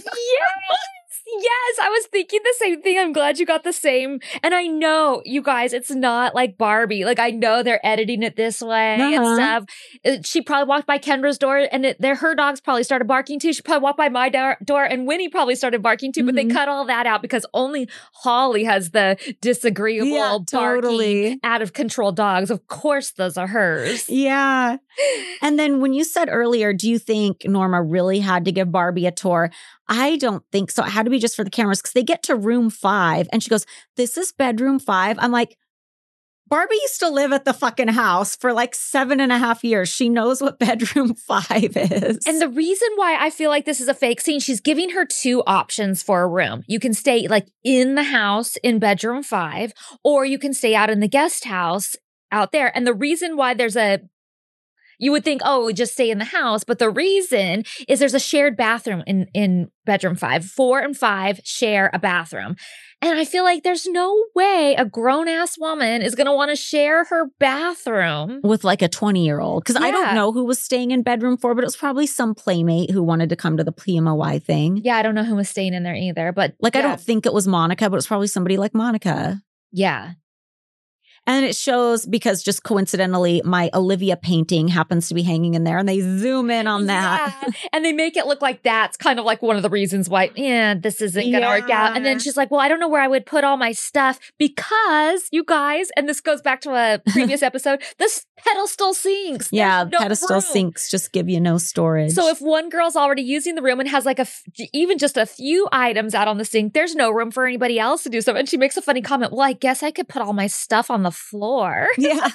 Yes, I was thinking the same thing. I'm glad you got the same. And I know, you guys, it's not like Barbie. Like, I know they're editing it this way and stuff. She probably walked by Kendra's door, and her dogs probably started barking too. She probably walked by my door, and Winnie probably started barking too. But they cut all that out because only Holly has the disagreeable, barking, out of control dogs. Of course, those are hers. Yeah. And then when you said earlier, do you think Norma really had to give Barbie a tour? I don't think so. It had to be just for the cameras, because they get to room 5 and she goes, this is bedroom 5. I'm like, Barbie used to live at the fucking house for like 7.5 years. She knows what bedroom 5 is. And the reason why I feel like this is a fake scene, she's giving her 2 options for a room. You can stay like in the house in bedroom 5, or you can stay out in the guest house out there. And the reason why you would think, oh, just stay in the house. But the reason is there's a shared bathroom in bedroom 5. 4 and 5 share a bathroom. And I feel like there's no way a grown-ass woman is going to want to share her bathroom with like a 20-year-old. Because I don't know who was staying in bedroom 4, but it was probably some playmate who wanted to come to the PMOY thing. Yeah, I don't know who was staying in there either. But like, I don't think it was Monica, but it was probably somebody like Monica. Yeah. And it shows, because just coincidentally, my Olivia painting happens to be hanging in there, and they zoom in on that. Yeah. And they make it look like that's kind of like one of the reasons why, this isn't going to work out. And then she's like, well, I don't know where I would put all my stuff, because you guys, and this goes back to a previous episode, this pedestal sinks. Yeah, pedestal sinks just give you no storage. So if one girl's already using the room and has like even just a few items out on the sink, there's no room for anybody else to do something. And she makes a funny comment, well, I guess I could put all my stuff on the floor. Yeah.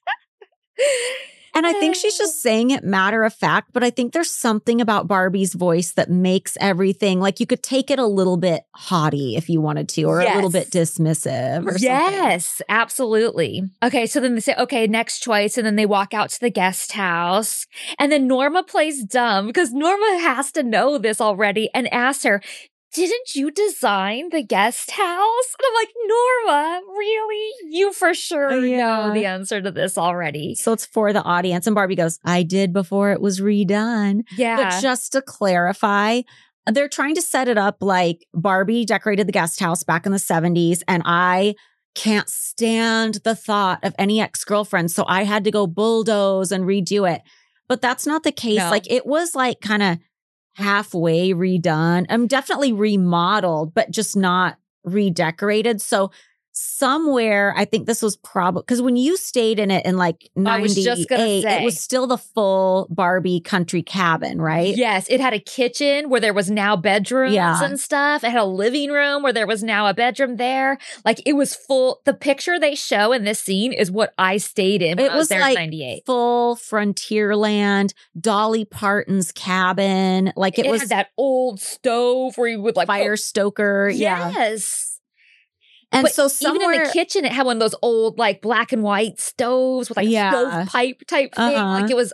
And I think she's just saying it matter of fact, but I think there's something about Barbie's voice that makes everything, like, you could take it a little bit haughty if you wanted to, or a little bit dismissive or something. Absolutely. Okay, so then they say, okay, next choice. And then they walk out to the guest house. And then Norma plays dumb, because Norma has to know this already, and asks her, didn't you design the guest house? And I'm like, Norma, really? You for sure know the answer to this already. So it's for the audience. And Barbie goes, I did before it was redone. Yeah. But just to clarify, they're trying to set it up like Barbie decorated the guest house back in the 70s. And I can't stand the thought of any ex-girlfriend. So I had to go bulldoze and redo it. But that's not the case. No. Like it was like kind of halfway redone. I'm definitely remodeled, but just not redecorated. So somewhere, I think this was probably because when you stayed in it in like 98, it was still the full Barbie country cabin, right? Yes. It had a kitchen where there was now bedrooms and stuff. It had a living room where there was now a bedroom there. Like it was full. The picture they show in this scene is what I stayed in when I was there like in 98. Full Frontierland, Dolly Parton's cabin. Like it was had that old stove where you would like fire stoker. Yes. And but so somewhere, even in the kitchen, it had one of those old like black and white stoves with like a stovepipe type thing. Like it was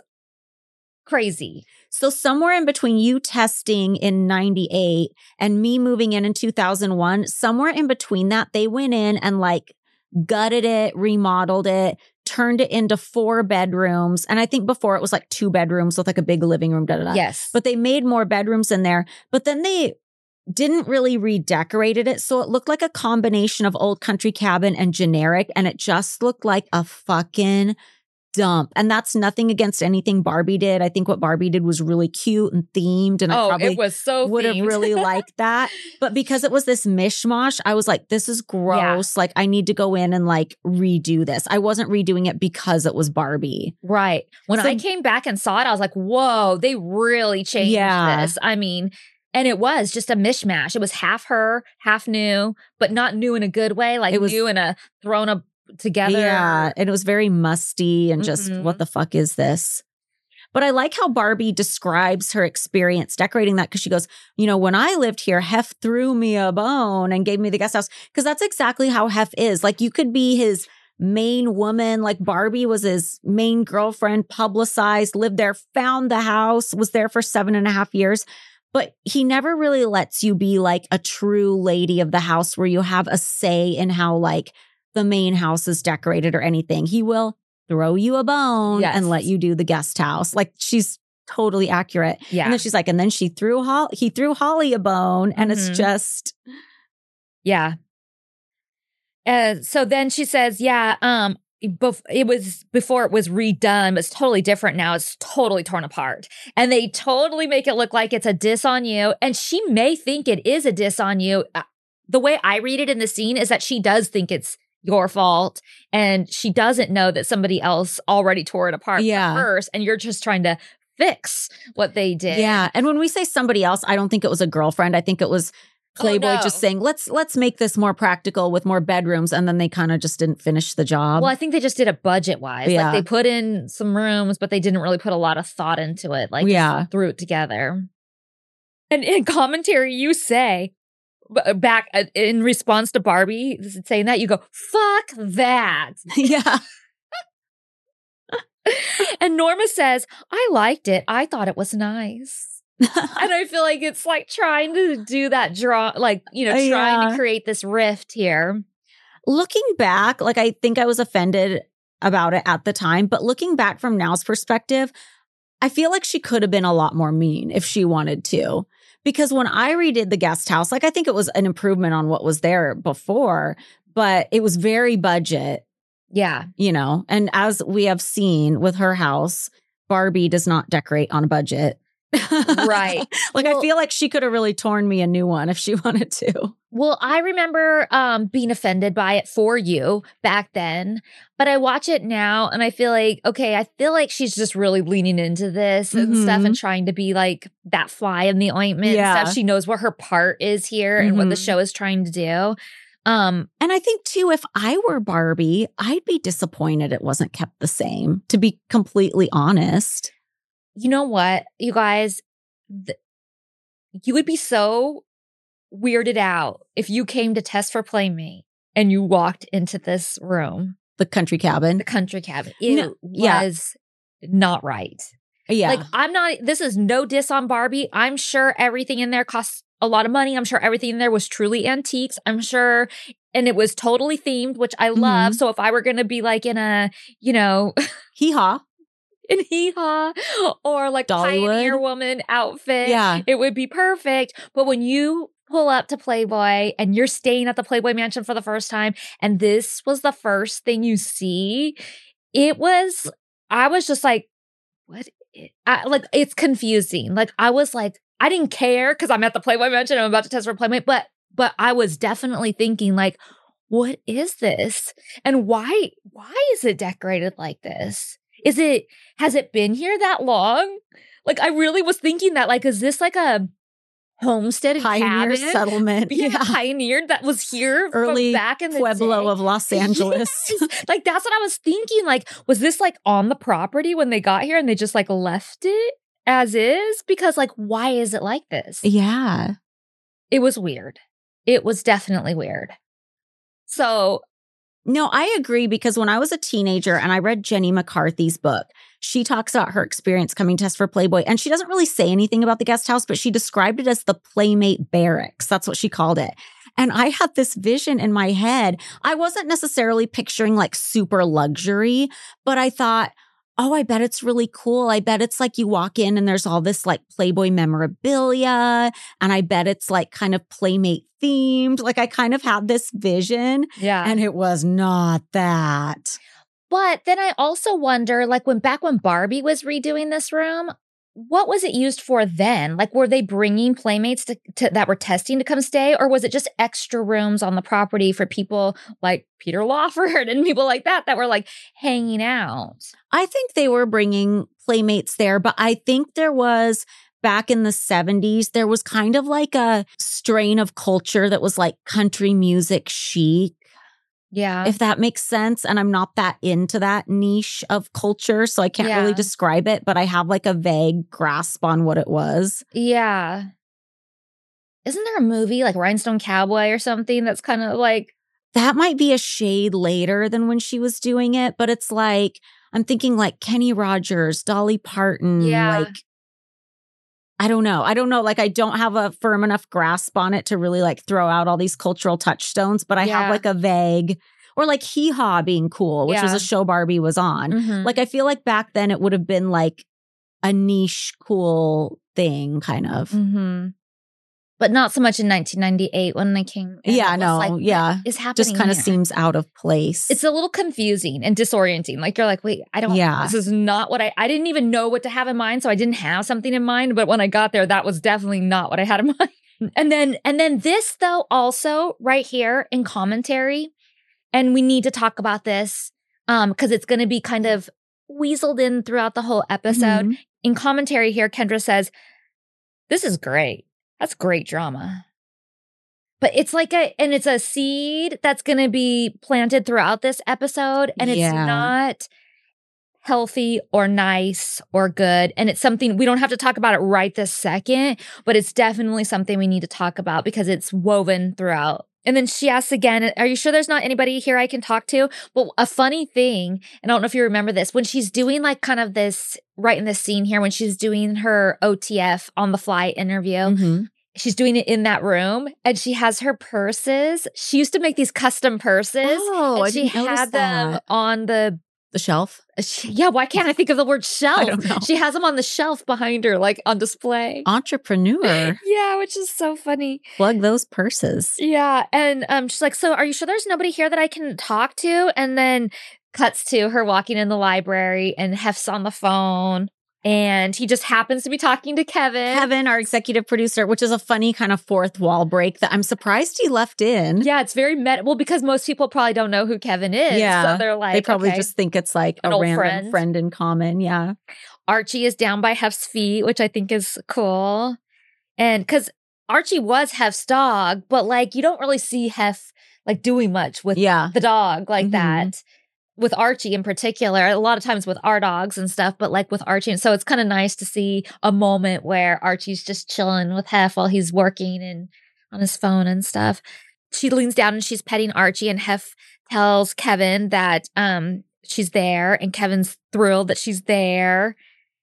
crazy. So somewhere in between you testing in 98 and me moving in 2001, somewhere in between that, they went in and like gutted it, remodeled it, turned it into 4 bedrooms. And I think before it was like 2 bedrooms with like a big living room. Yes. But they made more bedrooms in there. But then they didn't really redecorated it. So it looked like a combination of old country cabin and generic. And it just looked like a fucking dump. And that's nothing against anything Barbie did. I think what Barbie did was really cute and themed. And I probably it was so would have really liked that. But because it was this mishmash, I was like, this is gross. Like I need to go in and like redo this. I wasn't redoing it because it was Barbie. Right. When I came back and saw it, I was like, whoa, they really changed this. I mean, and it was just a mishmash. It was half her, half new, but not new in a good way. Like it was new in a thrown up together. Yeah. And it was very musty and just what the fuck is this? But I like how Barbie describes her experience decorating that because she goes, you know, when I lived here, Hef threw me a bone and gave me the guest house. Because that's exactly how Hef is. Like you could be his main woman, like Barbie was his main girlfriend, publicized, lived there, found the house, was there for 7.5 years. But he never really lets you be like a true lady of the house where you have a say in how like the main house is decorated or anything. He will throw you a bone and let you do the guest house. Like she's totally accurate. Yeah. And then she's like, and then he threw Holly a bone. And it's just. Yeah. So then she says, it was before it was redone, but it's totally different now. It's totally torn apart. And they totally make it look like it's a diss on you. And she may think it is a diss on you. The way I read it in the scene is that she does think it's your fault. And she doesn't know that somebody else already tore it apart first. And you're just trying to fix what they did. Yeah. And when we say somebody else, I don't think it was a girlfriend. I think it was Playboy just saying, let's make this more practical with more bedrooms. And then they kind of just didn't finish the job. Well, I think they just did it budget-wise. Like they put in some rooms, but they didn't really put a lot of thought into it. Like just threw it together. And in commentary, you say, back in response to Barbie saying that, you go, fuck that. Yeah. And Norma says, I liked it. I thought it was nice. And I feel like it's like trying to do that trying to create this rift here. Looking back, like I think I was offended about it at the time, but looking back from now's perspective, I feel like she could have been a lot more mean if she wanted to. Because when I redid the guest house, like I think it was an improvement on what was there before, but it was very budget. Yeah. You know, and as we have seen with her house, Barbie does not decorate on a budget. Right. I feel like she could have really torn me a new one if she wanted to. Well, I remember being offended by it for you back then, but I watch it now and I feel like, okay, I feel like she's just really leaning into this and stuff and trying to be like that fly in the ointment and stuff. She knows what her part is here and what the show is trying to do. And I think too, if I were Barbie, I'd be disappointed it wasn't kept the same, to be completely honest. You know what, you guys, you would be so weirded out if you came to test for Playmate and you walked into this room. The country cabin. It was not right. Yeah. Like, this is no diss on Barbie. I'm sure everything in there costs a lot of money. I'm sure everything in there was truly antiques. I'm sure. And it was totally themed, which I love. So if I were going to be like in a, hee-haw. In hee-haw or like Dollywood. Pioneer Woman outfit, Yeah. it would be perfect. But when you pull up to Playboy and you're staying at the Playboy Mansion for the first time, and this was the first thing you see, I was just like, what? It's confusing. Like, I was like, I didn't care because I'm at the Playboy Mansion. I'm about to test for a Playmate, but I was definitely thinking like, what is this? And why is it decorated like this? Has it been here that long? Like, I really was thinking that, like, is this like a homestead Pioneer cabin? settlement? Yeah, pioneered that was here early from back in the Pueblo day. of Los Angeles. Yes. Like, that's what I was thinking. Like, was this like on the property when they got here and they just like left it as is? Because like, why is it like this? Yeah. It was weird. It was definitely weird. So no, I agree, because when I was a teenager and I read Jenny McCarthy's book, she talks about her experience coming to test for Playboy, and she doesn't really say anything about the guest house, but she described it as the Playmate Barracks. That's what she called it. And I had this vision in my head. I wasn't necessarily picturing like super luxury, but I thought, oh, I bet it's really cool. I bet it's like you walk in and there's all this like Playboy memorabilia. And I bet it's like kind of Playmate themed. Like, I kind of had this vision. yeah. And it was not that. But then I also wonder, like, when Barbie was redoing this room, what was it used for then? Like, were they bringing Playmates to that were testing to come stay? Or was it just extra rooms on the property for people like Peter Lawford and people like that were like hanging out? I think they were bringing Playmates there, but I think there was, back in the 70s, there was kind of like a strain of culture that was like country music chic. Yeah. If that makes sense. And I'm not that into that niche of culture, so I can't really describe it, but I have like a vague grasp on what it was. Yeah. Isn't there a movie like Rhinestone Cowboy or something that's kind of like... That might be a shade later than when she was doing it, but it's like, I'm thinking like Kenny Rogers, Dolly Parton, like, I don't know. Like, I don't have a firm enough grasp on it to really like throw out all these cultural touchstones, but I have like a vague, or like Hee Haw being cool, which was a show Barbie was on. Mm-hmm. Like, I feel like back then it would have been like a niche, cool thing kind of. Mm-hmm. But not so much in 1998 when they came. Yeah, no, like, yeah. What is happening? Just kind of seems out of place. It's a little confusing and disorienting. Like, you're like, wait, this is not what I didn't even know what to have in mind. So I didn't have something in mind. But when I got there, that was definitely not what I had in mind. And then this, though, also right here in commentary, and we need to talk about this because it's going to be kind of weaseled in throughout the whole episode. Mm-hmm. In commentary here, Kendra says, this is great. That's great drama. But it's like it's a seed that's going to be planted throughout this episode. And it's not healthy or nice or good. And it's something we don't have to talk about it right this second, but it's definitely something we need to talk about because it's woven throughout. And then she asks again, are you sure there's not anybody here I can talk to? But a funny thing, and I don't know if you remember this, when she's doing like kind of this, right in this scene here, when she's doing her OTF on the fly interview, she's doing it in that room and she has her purses. She used to make these custom purses. Oh, and she had them on the shelf. Why can't I think of the word shelf? I don't know. She has them on the shelf behind her, like on display. Entrepreneur. Yeah, which is so funny. Plug those purses. Yeah. And she's like, so are you sure there's nobody here that I can talk to? And then cuts to her walking in the library and Hef's on the phone. And he just happens to be talking to Kevin. Kevin, our executive producer, which is a funny kind of fourth wall break that I'm surprised he left in. Yeah, it's very well, because most people probably don't know who Kevin is. Yeah. So they're like, they probably just think it's like a random friend in common. Yeah. Archie is down by Hef's feet, which I think is cool. And because Archie was Hef's dog, but like you don't really see Hef like doing much with the dog like that. With Archie in particular, a lot of times with our dogs and stuff, but like with Archie. And so it's kind of nice to see a moment where Archie's just chilling with Hef while he's working and on his phone and stuff. She leans down and she's petting Archie and Hef tells Kevin that she's there and Kevin's thrilled that she's there.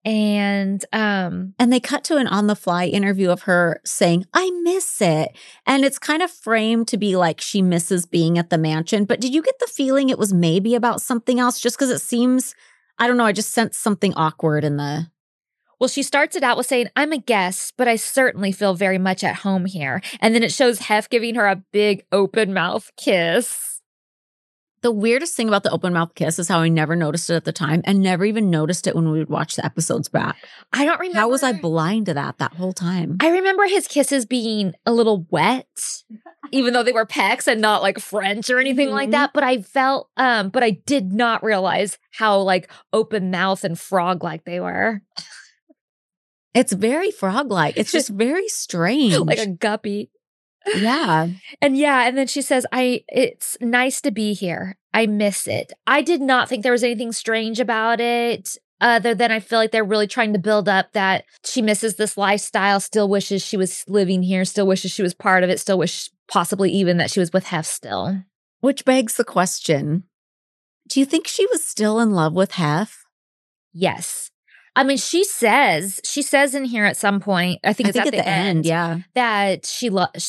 And they cut to an On the Fly interview of her saying, I miss it. And it's kind of framed to be like she misses being at the mansion. But did you get the feeling it was maybe about something else? Just because it seems, I don't know, I just sensed something awkward in the... Well, she starts it out with saying, I'm a guest, but I certainly feel very much at home here. And then it shows Hef giving her a big open mouth kiss. The weirdest thing about the open mouth kiss is how I never noticed it at the time and never even noticed it when we would watch the episodes back. I don't remember. How was I blind to that whole time? I remember his kisses being a little wet, even though they were pecks and not like French or anything like that. But I felt, but I did not realize how like open mouth and frog-like they were. It's very frog-like. It's just very strange. Like a guppy. Yeah. And then she says, it's nice to be here. I miss it. I did not think there was anything strange about it, other than I feel like they're really trying to build up that she misses this lifestyle, still wishes she was living here, still wishes she was part of it, still wish possibly even that she was with Hef still. Which begs the question, do you think she was still in love with Hef? Yes. I mean, she says in here at some point, I think it's at the end, yeah, that she loves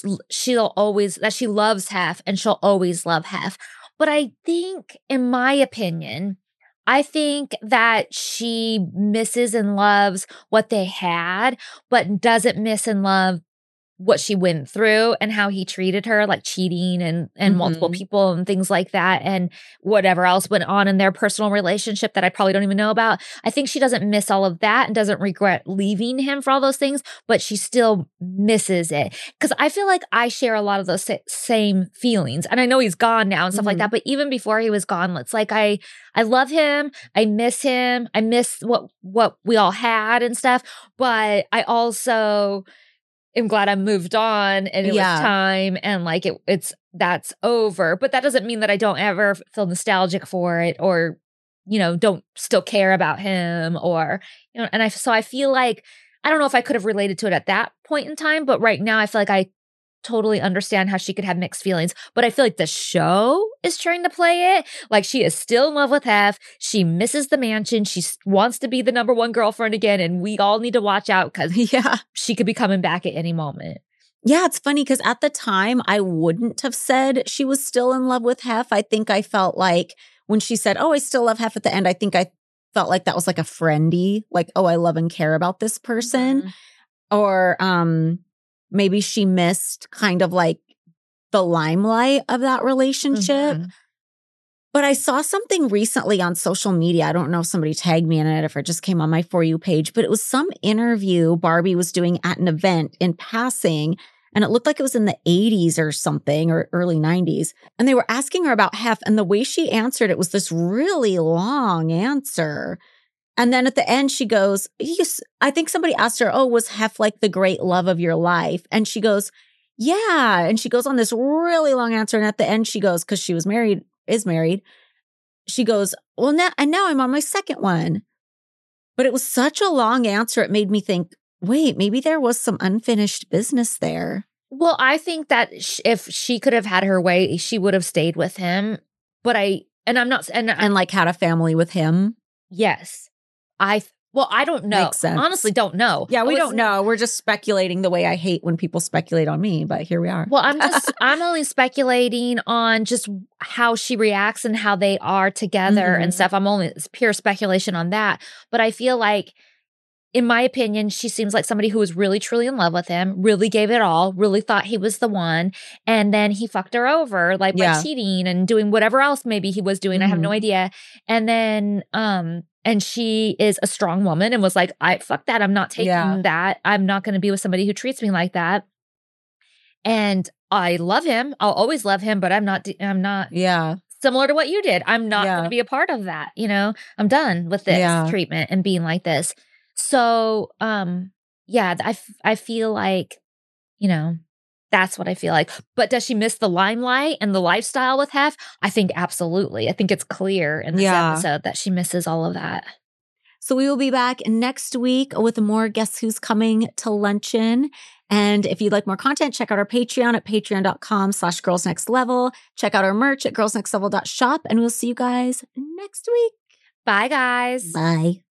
Hef and she'll always love Hef. But I think, in my opinion, I think that she misses and loves what they had, but doesn't miss and love what she went through and how he treated her, like cheating and multiple people and things like that, and whatever else went on in their personal relationship that I probably don't even know about. I think she doesn't miss all of that and doesn't regret leaving him for all those things, but she still misses it. Because I feel like I share a lot of those same feelings. And I know he's gone now and stuff like that, but even before he was gone, it's like I love him. I miss him. I miss what we all had and stuff. But I also... I'm glad I moved on and it was time and like that's over. But that doesn't mean that I don't ever feel nostalgic for it or, don't still care about him or, and I feel like, I don't know if I could have related to it at that point in time, but right now I feel like I totally understand how she could have mixed feelings. But I feel like the show is trying to play it like she is still in love with Hef. She misses the mansion. She wants to be the number one girlfriend again. And we all need to watch out because she could be coming back at any moment. Yeah, it's funny because at the time I wouldn't have said she was still in love with Hef. I think I felt like when she said, oh, I still love Hef at the end, I think I felt like that was like a friendly, like, oh, I love and care about this person. Or, maybe she missed kind of like the limelight of that relationship. But I saw something recently on social media. I don't know if somebody tagged me in it, if it just came on my For You page, but it was some interview Barbie was doing at an event in passing. And it looked like it was in the 80s or something, or early 90s. And they were asking her about Hef. And the way she answered it was this really long answer. And then at the end, she goes, I think somebody asked her, oh, was Hef like the great love of your life? And she goes, yeah. And she goes on this really long answer. And at the end, she goes, because she is married. She goes, well, now I'm on my second one. But it was such a long answer. It made me think, wait, maybe there was some unfinished business there. Well, I think that if she could have had her way, she would have stayed with him. But and like had a family with him. Yes. I don't know. Makes sense. Honestly, don't know. Yeah, we don't know. We're just speculating the way I hate when people speculate on me, but here we are. Well, I'm only speculating on just how she reacts and how they are together and stuff. It's pure speculation on that. But I feel like, in my opinion, she seems like somebody who was really, truly in love with him, really gave it all, really thought he was the one. And then he fucked her over, like by cheating and doing whatever else maybe he was doing. I have no idea. And then, and she is a strong woman and was like, fuck that. I'm not taking that. I'm not going to be with somebody who treats me like that. And I love him. I'll always love him, but I'm not. Similar to what you did. I'm not going to be a part of that. I'm done with this treatment and being like this. So, I feel like, that's what I feel like. But does she miss the limelight and the lifestyle with Hef? I think absolutely. I think it's clear in this episode that she misses all of that. So we will be back next week with more Guess Who's Coming to Luncheon. And if you'd like more content, check out our Patreon at patreon.com/girlsnextlevel. Check out our merch at girlsnextlevel.shop. And we'll see you guys next week. Bye, guys. Bye.